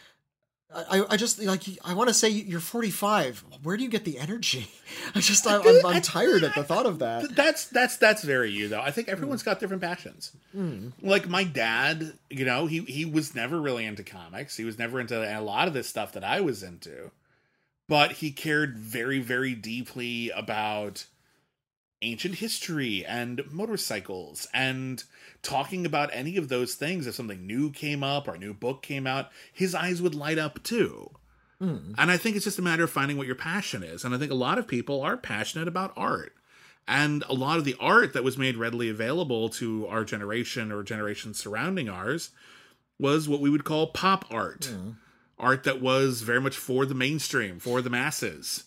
I just like, I want to say, you're 45. Where do you get the energy? I'm tired at the thought of that. That's very you though. I think everyone's got different passions. Like my dad, he was never really into comics. He was never into a lot of this stuff that I was into, but he cared very, very deeply about ancient history and motorcycles and talking about any of those things. If something new came up or a new book came out, his eyes would light up too. And I think it's just a matter of finding what your passion is. And I think a lot of people are passionate about art. And a lot of the art that was made readily available to our generation or generations surrounding ours was what we would call pop art. Art that was very much for the mainstream, for the masses.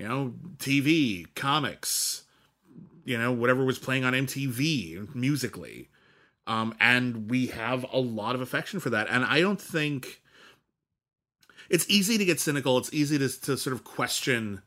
TV, comics, whatever was playing on MTV musically. And we have a lot of affection for that. And I don't think it's easy to get cynical. It's easy to sort of question,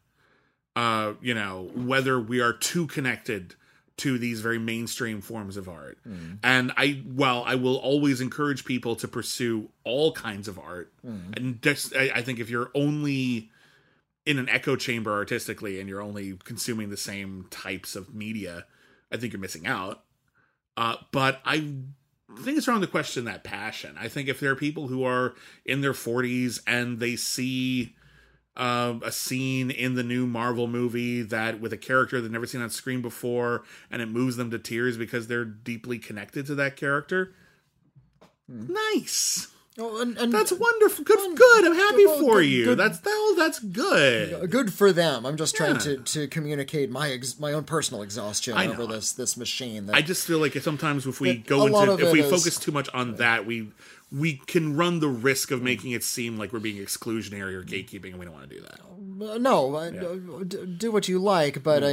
whether we are too connected to these very mainstream forms of art. And I will always encourage people to pursue all kinds of art. And I think if you're only in an echo chamber artistically and you're only consuming the same types of media, I think you're missing out. But I think it's wrong to question that passion. I think if there are people who are in their 40s and they see a scene in the new Marvel movie that with a character they've never seen on screen before, and it moves them to tears because they're deeply connected to that character, nice. Oh, and That's wonderful. Good. I'm happy well, for good- you. good- That's good. good for them. I'm just trying Yeah. to communicate my own personal exhaustion I over know. this machine. That, I just feel like sometimes if we a lot of it is- focus too much on that, we can run the risk of making it seem like we're being exclusionary or gatekeeping, and we don't want to do that. no, do what you like, but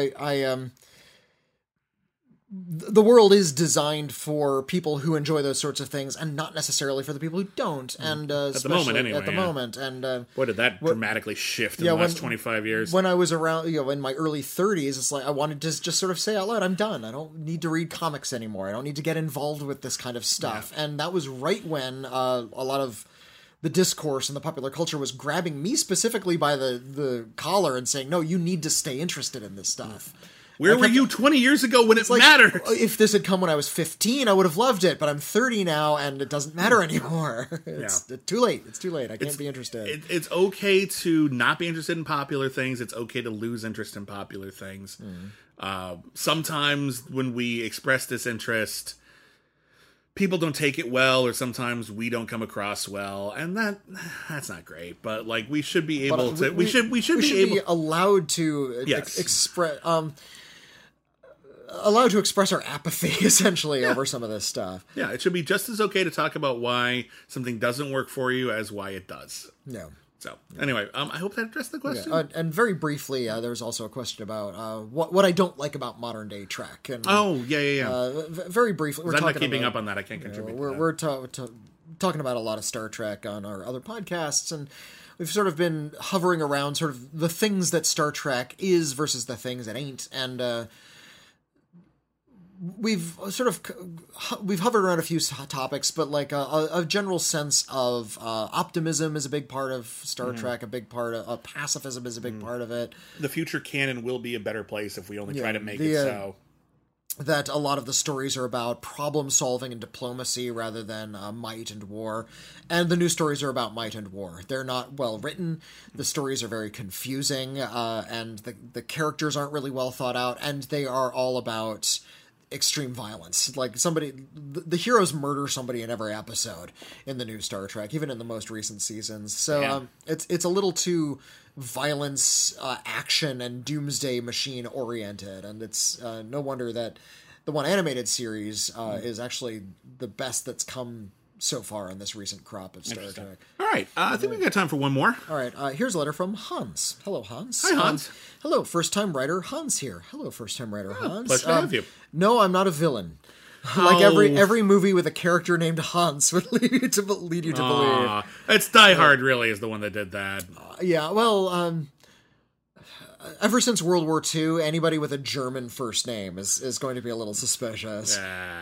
the world is designed for people who enjoy those sorts of things, and not necessarily for the people who don't. And moment, especially anyway, at the yeah. moment, and Boy, did that dramatically shift in the last 25 years. when I was around, in my early 30s, it's like I wanted to just sort of say out loud, I'm done. I don't need to read comics anymore. I don't need to get involved with this kind of stuff. Yeah. And that was right when a lot of the discourse and the popular culture was grabbing me specifically by the collar and saying, no, you need to stay interested in this stuff. Where were you 20 years ago when it mattered? If this had come when I was 15, I would have loved it, but I'm 30 now and it doesn't matter anymore. It's too late. It's too late. I can't be interested. It's okay to not be interested in popular things. It's okay to lose interest in popular things. Sometimes when we express disinterest, people don't take it well, or sometimes we don't come across well, and that's not great. But like, we should be able to. We should be allowed to express. Allowed to express our apathy, essentially, over some of this stuff. Yeah, it should be just as okay to talk about why something doesn't work for you as why it does. Yeah. So, anyway, I hope that addressed the question. Yeah. And very briefly, there was also a question about what I don't like about modern day Trek. And, very briefly, we're I'm talking not keeping about, up on that. I can't contribute. We're talking about a lot of Star Trek on our other podcasts, and we've sort of been hovering around sort of the things that Star Trek is versus the things that ain't, and we've hovered around a few topics, but like a general sense of optimism is a big part of Star Trek. A big part of pacifism is a big part of it. The future can and will be a better place if we only try to make it so. That a lot of the stories are about problem solving and diplomacy rather than might and war, and the new stories are about might and war. They're not well written. The stories are very confusing, and the characters aren't really well thought out, and they are all about extreme violence. Like the heroes murder somebody in every episode in the new Star Trek, even in the most recent seasons. So it's a little too violence, action, and doomsday machine oriented, and it's no wonder that the one animated series is actually the best that's come so far in this recent crop of Star Trek. All right, I think we've got time for one more. All right, here's a letter from Hans. Hello, Hans. Hi, Hans. Hello, first-time writer Hans here. Hello, first-time writer Hans. Pleasure to have you. No, I'm not a villain. Like every movie with a character named Hans would lead you to believe. It's Die Hard, really, is the one that did that. Yeah, well, ever since World War II, anybody with a German first name is going to be a little suspicious.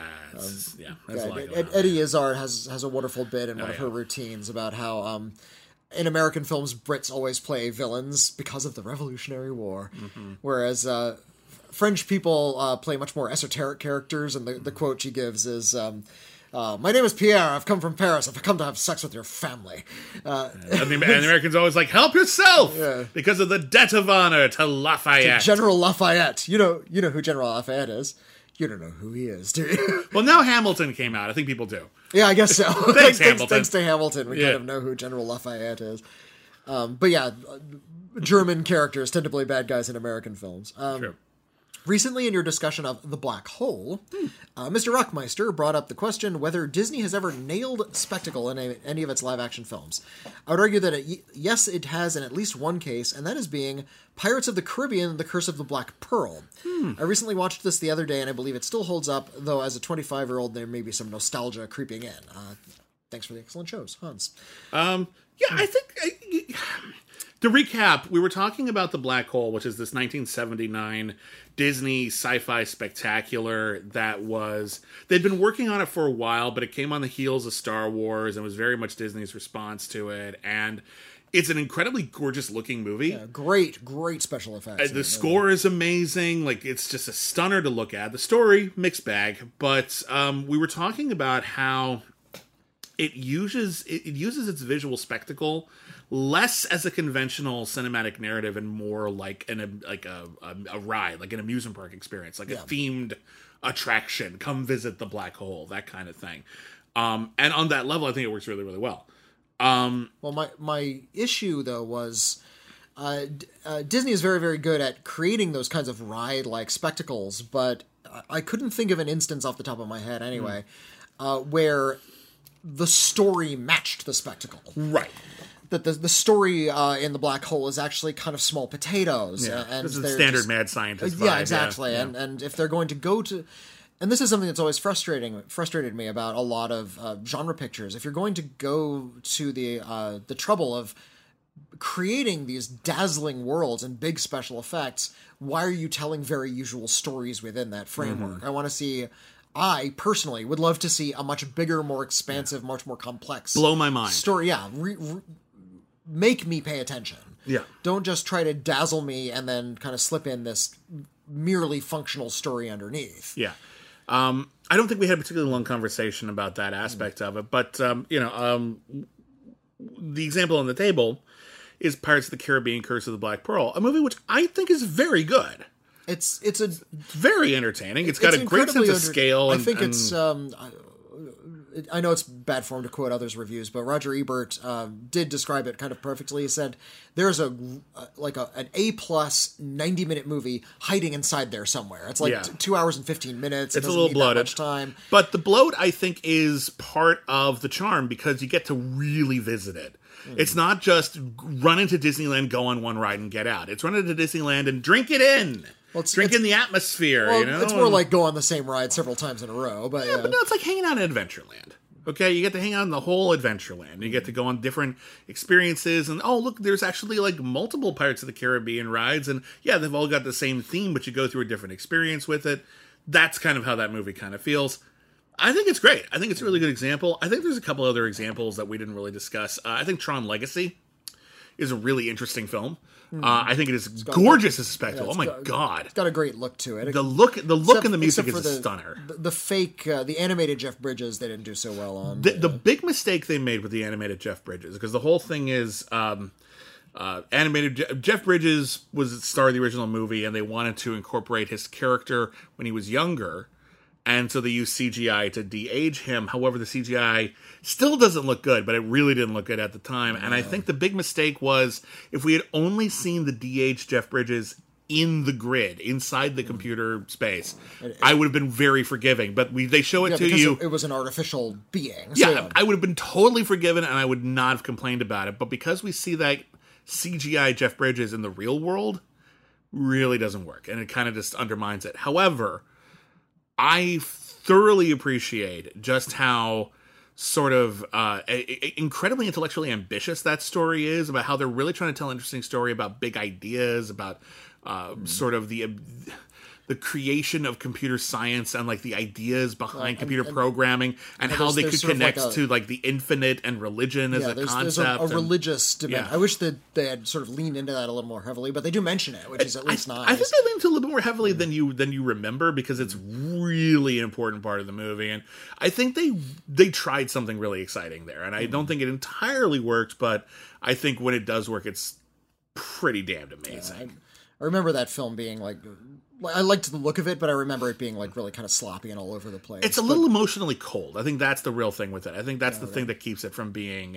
Eddie Izzard has a wonderful bit in one of her routines about how in American films Brits always play villains because of the Revolutionary War, whereas French people play much more esoteric characters, and the quote she gives is, my name is Pierre, I've come from Paris, I've come to have sex with your family. And the Americans always like, help yourself! Yeah. Because of the debt of honor to Lafayette. To General Lafayette. You know who General Lafayette is. You don't know who he is, do you? Well, now Hamilton came out. I think people do. Yeah, I guess so. Hamilton. Thanks to Hamilton, we kind of know who General Lafayette is. But yeah, German characters tend to play bad guys in American films. True. Recently, in your discussion of The Black Hole, Mr. Rockmeister brought up the question whether Disney has ever nailed spectacle in any of its live-action films. I would argue that, yes, it has in at least one case, and that is being Pirates of the Caribbean, The Curse of the Black Pearl. I recently watched this the other day, and I believe it still holds up, though as a 25-year-old, there may be some nostalgia creeping in. Thanks for the excellent shows, Hans. I think... To recap, we were talking about The Black Hole, which is this 1979 Disney sci-fi spectacular they'd been working on it for a while, but it came on the heels of Star Wars and was very much Disney's response to it. And it's an incredibly gorgeous looking movie. Yeah, great special effects. The score is amazing. Like, it's just a stunner to look at. The story, mixed bag. But we were talking about how it uses its visual spectacle less as a conventional cinematic narrative and more like a ride, like an amusement park experience, like a themed attraction. Come visit the black hole, that kind of thing. And on that level, I think it works really, really well. Well, my issue though was Disney is very, very good at creating those kinds of ride-like spectacles, but I couldn't think of an instance off the top of my head anyway, where the story matched the spectacle. Right. That the story in the black hole is actually kind of small potatoes. Yeah. And this is the standard mad scientist vibe. Yeah, exactly. Yeah. And if they're going to go to... And this is something that's always frustrated me about a lot of genre pictures. If you're going to go to the trouble of creating these dazzling worlds and big special effects, why are you telling very usual stories within that framework? Mm-hmm. I want to see... I personally would love to see a much bigger, more expansive, much more complex... Blow my mind. Story, yeah. Make me pay attention. Yeah. Don't just try to dazzle me and then kind of slip in this merely functional story underneath. Yeah. I don't think we had a particularly long conversation about that aspect of it, but, the example on the table is Pirates of the Caribbean: Curse of the Black Pearl, a movie which I think is very good. It's very entertaining. It's got a great sense of scale. I think it's... I know it's bad form to quote others' reviews, but Roger Ebert did describe it kind of perfectly. He said, there's an A-plus 90-minute movie hiding inside there somewhere. It's like 2 hours and 15 minutes. It's a little bloated. Much time. But the bloat, I think, is part of the charm because you get to really visit it. It's not just run into Disneyland, go on one ride, and get out. It's run into Disneyland and drink it in. Drink in the atmosphere, well, it's more like go on the same ride several times in a row. But but no, it's like hanging out in Adventureland. Okay, you get to hang out in the whole Adventureland. You get to go on different experiences, and oh, look, there's actually like multiple Pirates of the Caribbean rides, and yeah, they've all got the same theme, but you go through a different experience with it. That's kind of how that movie kind of feels. I think it's great. I think it's a really good example. I think there's a couple other examples that we didn't really discuss. I think Tron Legacy is a really interesting film. I think it is gorgeous as a spectacle. Oh my god! It's got a great look to it. The look and the music is a stunner. The fake, the animated Jeff Bridges, they didn't do so well on. The big mistake they made with the animated Jeff Bridges, because the whole thing is animated. Jeff Bridges was the star of the original movie, and they wanted to incorporate his character when he was younger. And so they used CGI to de-age him. However, the CGI still doesn't look good, but it really didn't look good at the time. And I think the big mistake was if we had only seen the de-aged Jeff Bridges in the grid, inside the computer space, I would have been very forgiving. But they show it to you. It was an artificial being. Yeah, I would have been totally forgiven, and I would not have complained about it. But because we see that CGI Jeff Bridges in the real world, really doesn't work. And it kind of just undermines it. However, I thoroughly appreciate just how sort of incredibly intellectually ambitious that story is, about how they're really trying to tell an interesting story about big ideas, about sort of the creation of computer science and like the ideas behind computer programming and how they could connect to like the infinite and religion as a concept. There's a religious dimension. I wish that they had sort of leaned into that a little more heavily, but they do mention it, which is at least nice. I think they lean into it a little bit more heavily than you remember, because it's really an important part of the movie, and I think they tried something really exciting there, and I don't think it entirely worked, but I think when it does work, it's pretty damned amazing. I remember that film being like, I liked the look of it, but I remember it being like really kind of sloppy and all over the place. It's a little emotionally cold. I think that's the real thing with it. I think that's the thing that keeps it from being,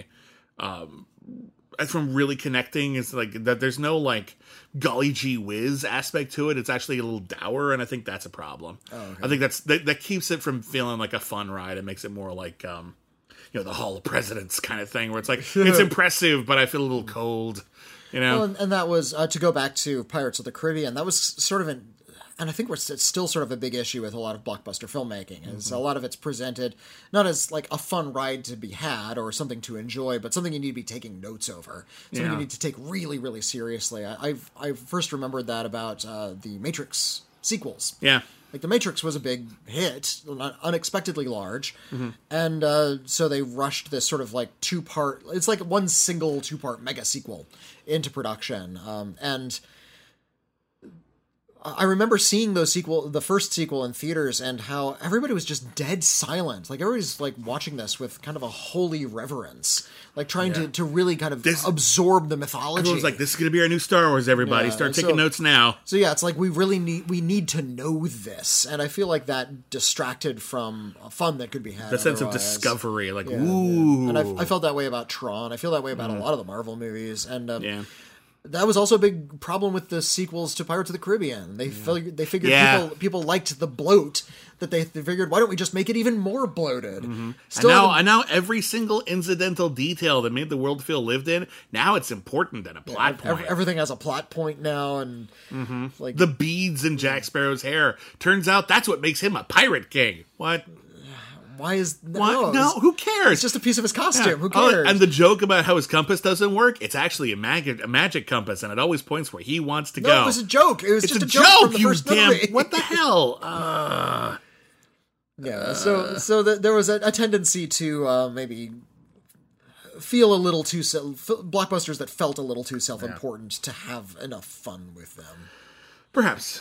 from really connecting. Is like that there's no like golly gee whiz aspect to it. It's actually a little dour, and I think that's a problem. I think that keeps it from feeling like a fun ride. It makes it more like the Hall of Presidents kind of thing, where it's like it's impressive, but I feel a little cold. Well, and that was to go back to Pirates of the Caribbean. That was sort of and I think it's still sort of a big issue with a lot of blockbuster filmmaking. Is a lot of it's presented not as like a fun ride to be had or something to enjoy, but something you need to be taking notes over. Something you need to take really, really seriously. I first remembered that about the Matrix sequels. Yeah. Like, The Matrix was a big hit, unexpectedly large, and so they rushed this sort of, like, two-part... It's like one single two-part mega sequel into production, and I remember seeing the first sequel in theaters, and how everybody was just dead silent. Like, everybody's like watching this with kind of a holy reverence, like trying to really kind of absorb the mythology. Everyone's like, "This is going to be our new Star Wars." Everybody, start taking notes now. So yeah, it's like we need to know this, and I feel like that distracted from fun that could be had. The sense of discovery, like ooh. And I felt that way about Tron. I feel that way about a lot of the Marvel movies, and that was also a big problem with the sequels to Pirates of the Caribbean. They figured people liked the bloat, that they figured, why don't we just make it even more bloated? And now every single incidental detail that made the world feel lived in, now it's important and a plot point. Everything has a plot point now, and like the beads in Jack Sparrow's hair. Turns out that's what makes him a pirate king. What? Why? No, who cares? It's just a piece of his costume. Yeah. Who cares? And the joke about how his compass doesn't work, it's actually a magic compass, and it always points where he wants to go. No, it was a joke. It was just a joke from the first movie. What the hell? Yeah, so there was a tendency to maybe feel a little too blockbusters that felt a little too self-important to have enough fun with them. Perhaps.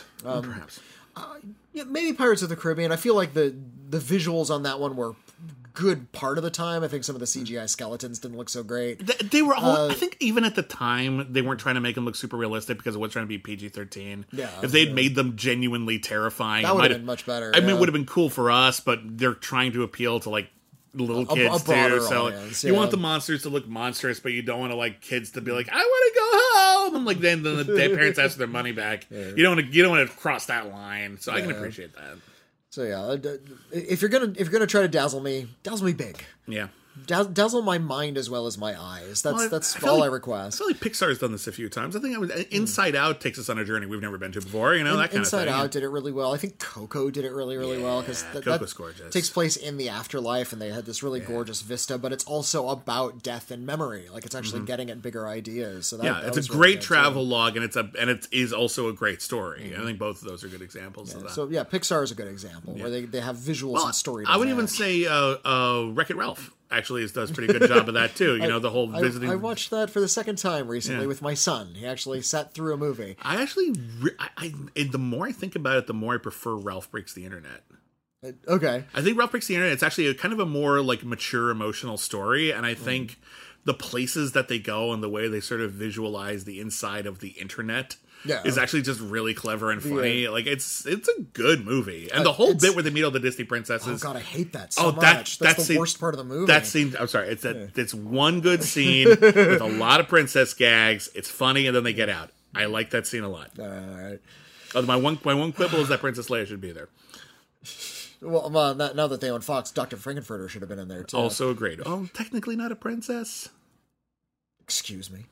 Yeah, maybe Pirates of the Caribbean. I feel like the visuals on that one were good part of the time. I think some of the CGI skeletons didn't look so great. They were all, I think even at the time, they weren't trying to make them look super realistic because it was trying to be PG-13. Yeah. If they'd made them genuinely terrifying, that would have been much better. I mean, it would have been cool for us, but they're trying to appeal to like little kids too. So audience, you want the monsters to look monstrous, but you don't want to like kids to be like, I want to go home, and like then the parents ask for their money back. Yeah. You don't want to cross that line. So I can appreciate that. So yeah, if you're gonna try to dazzle me big. Yeah. Dazzle my mind as well as my eyes. That's all I request. I feel like Pixar's done this a few times. I think Inside Out takes us on a journey we've never been to before. You know, that kind of thing. Inside Out did it really well. I think Coco did it really, really well because Coco's gorgeous. Takes place in the afterlife, and they had this really gorgeous vista. But it's also about death and memory. Like, it's actually getting at bigger ideas. So it's a great travel log, and it is also a great story. I think both of those are good examples of that. So yeah, Pixar is a good example where they have visuals and story. I would even say Wreck-It Ralph actually does a pretty good job of that too. You know, the whole visiting. I watched that for the second time recently with my son. He actually sat through a movie. I actually, the more I think about it, the more I prefer Ralph Breaks the Internet. Okay. I think Ralph Breaks the Internet, it's actually kind of a more like mature emotional story, and I think the places that they go and the way they sort of visualize the inside of the internet is actually just really clever and funny. Yeah. Like, it's a good movie. And the whole bit where they meet all the Disney princesses. Oh, God, I hate that so much. That's the worst part of the movie. That scene, I'm sorry, it's one good scene with a lot of princess gags. It's funny, and then they get out. I like that scene a lot. All right. My one quibble is that Princess Leia should be there. Well, now that they own Fox, Dr. Frankenfurter should have been in there, too. Also agreed. Oh, technically not a princess. Excuse me.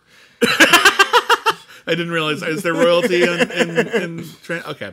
I didn't realize. Is there royalty in okay.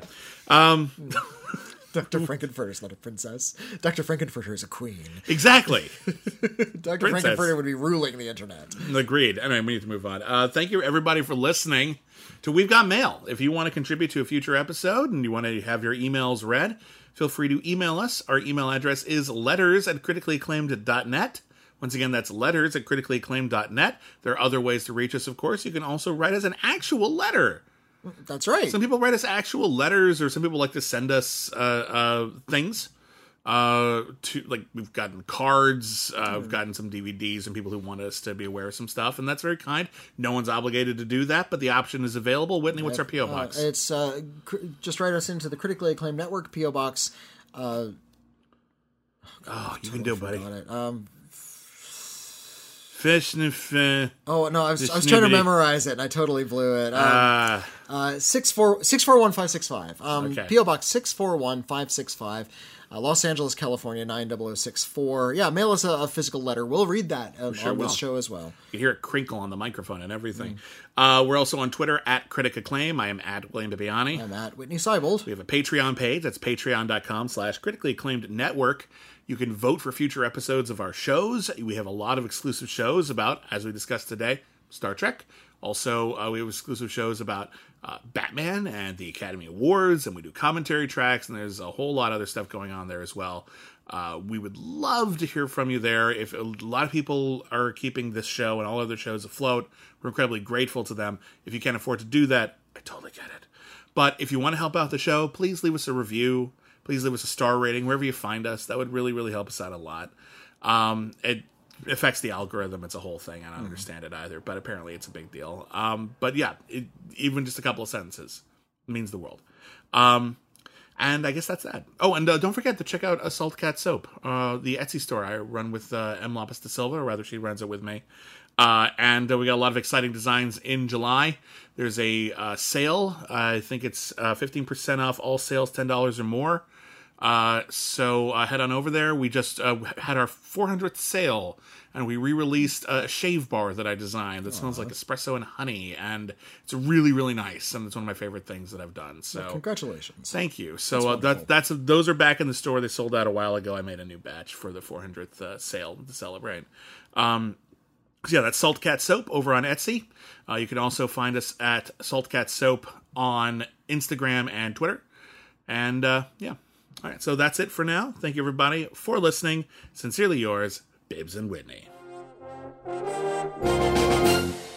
Dr. Frankenfurter is not a princess. Dr. Frankenfurter is a queen. Exactly. Dr. Frankenfurter would be ruling the internet. Agreed. Anyway, we need to move on. Thank you, everybody, for listening to We've Got Mail. If you want to contribute to a future episode and you want to have your emails read, feel free to email us. Our email address is letters@criticallyacclaimed.net. Once again, that's letters@criticallyacclaimed.net. There are other ways to reach us, of course. You can also write us an actual letter. That's right. Some people write us actual letters, or some people like to send us things. We've gotten cards, we've gotten some DVDs, and people who want us to be aware of some stuff, and that's very kind. No one's obligated to do that, but the option is available. Whitney, what's our P.O. Box? It's just write us into the Critically Acclaimed Network P.O. Box. You can do it, buddy. Fish and Oh no, I was trying to memorize it and I totally blew it. 641565. Okay. PO Box 641565. Los Angeles, California 90064. Yeah, mail us a physical letter. We'll read that on this show as well. You hear it crinkle on the microphone and everything. We're also on Twitter @Critic Acclaim. I am @William Bibiani. I'm @Whitney Seibold. We have a Patreon page. That's patreon.com/critically acclaimed network. You can vote for future episodes of our shows. We have a lot of exclusive shows about, as we discussed today, Star Trek. Also, we have exclusive shows about Batman and the Academy Awards, and we do commentary tracks, and there's a whole lot of other stuff going on there as well. We would love to hear from you there. If a lot of people are keeping this show and all other shows afloat, we're incredibly grateful to them. If you can't afford to do that, I totally get it. But if you want to help out the show, please leave us a review. Please leave us a star rating wherever you find us. That would really, really help us out a lot. It affects the algorithm. It's a whole thing. I don't understand it either, but apparently it's a big deal. But yeah, even just a couple of sentences means the world. And I guess that's that. Oh, and don't forget to check out Salt Cat Soap, the Etsy store I run with M. Lopez da Silva, or rather she runs it with me. And we got a lot of exciting designs in July. There's a sale. I think it's 15% off all sales, $10 or more. So head on over there. We just had our 400th sale, and we re-released a shave bar that I designed that smells like espresso and honey, and it's really, really nice, and it's one of my favorite things that I've done. So well, congratulations. Thank you. So those are back in the store. They sold out a while ago. I made a new batch for the 400th sale to celebrate. So yeah, that's Salt Cat Soap over on Etsy. You can also find us at Salt Cat Soap on Instagram and Twitter. And yeah. All right, so that's it for now. Thank you, everybody, for listening. Sincerely yours, Bibbs and Whitney.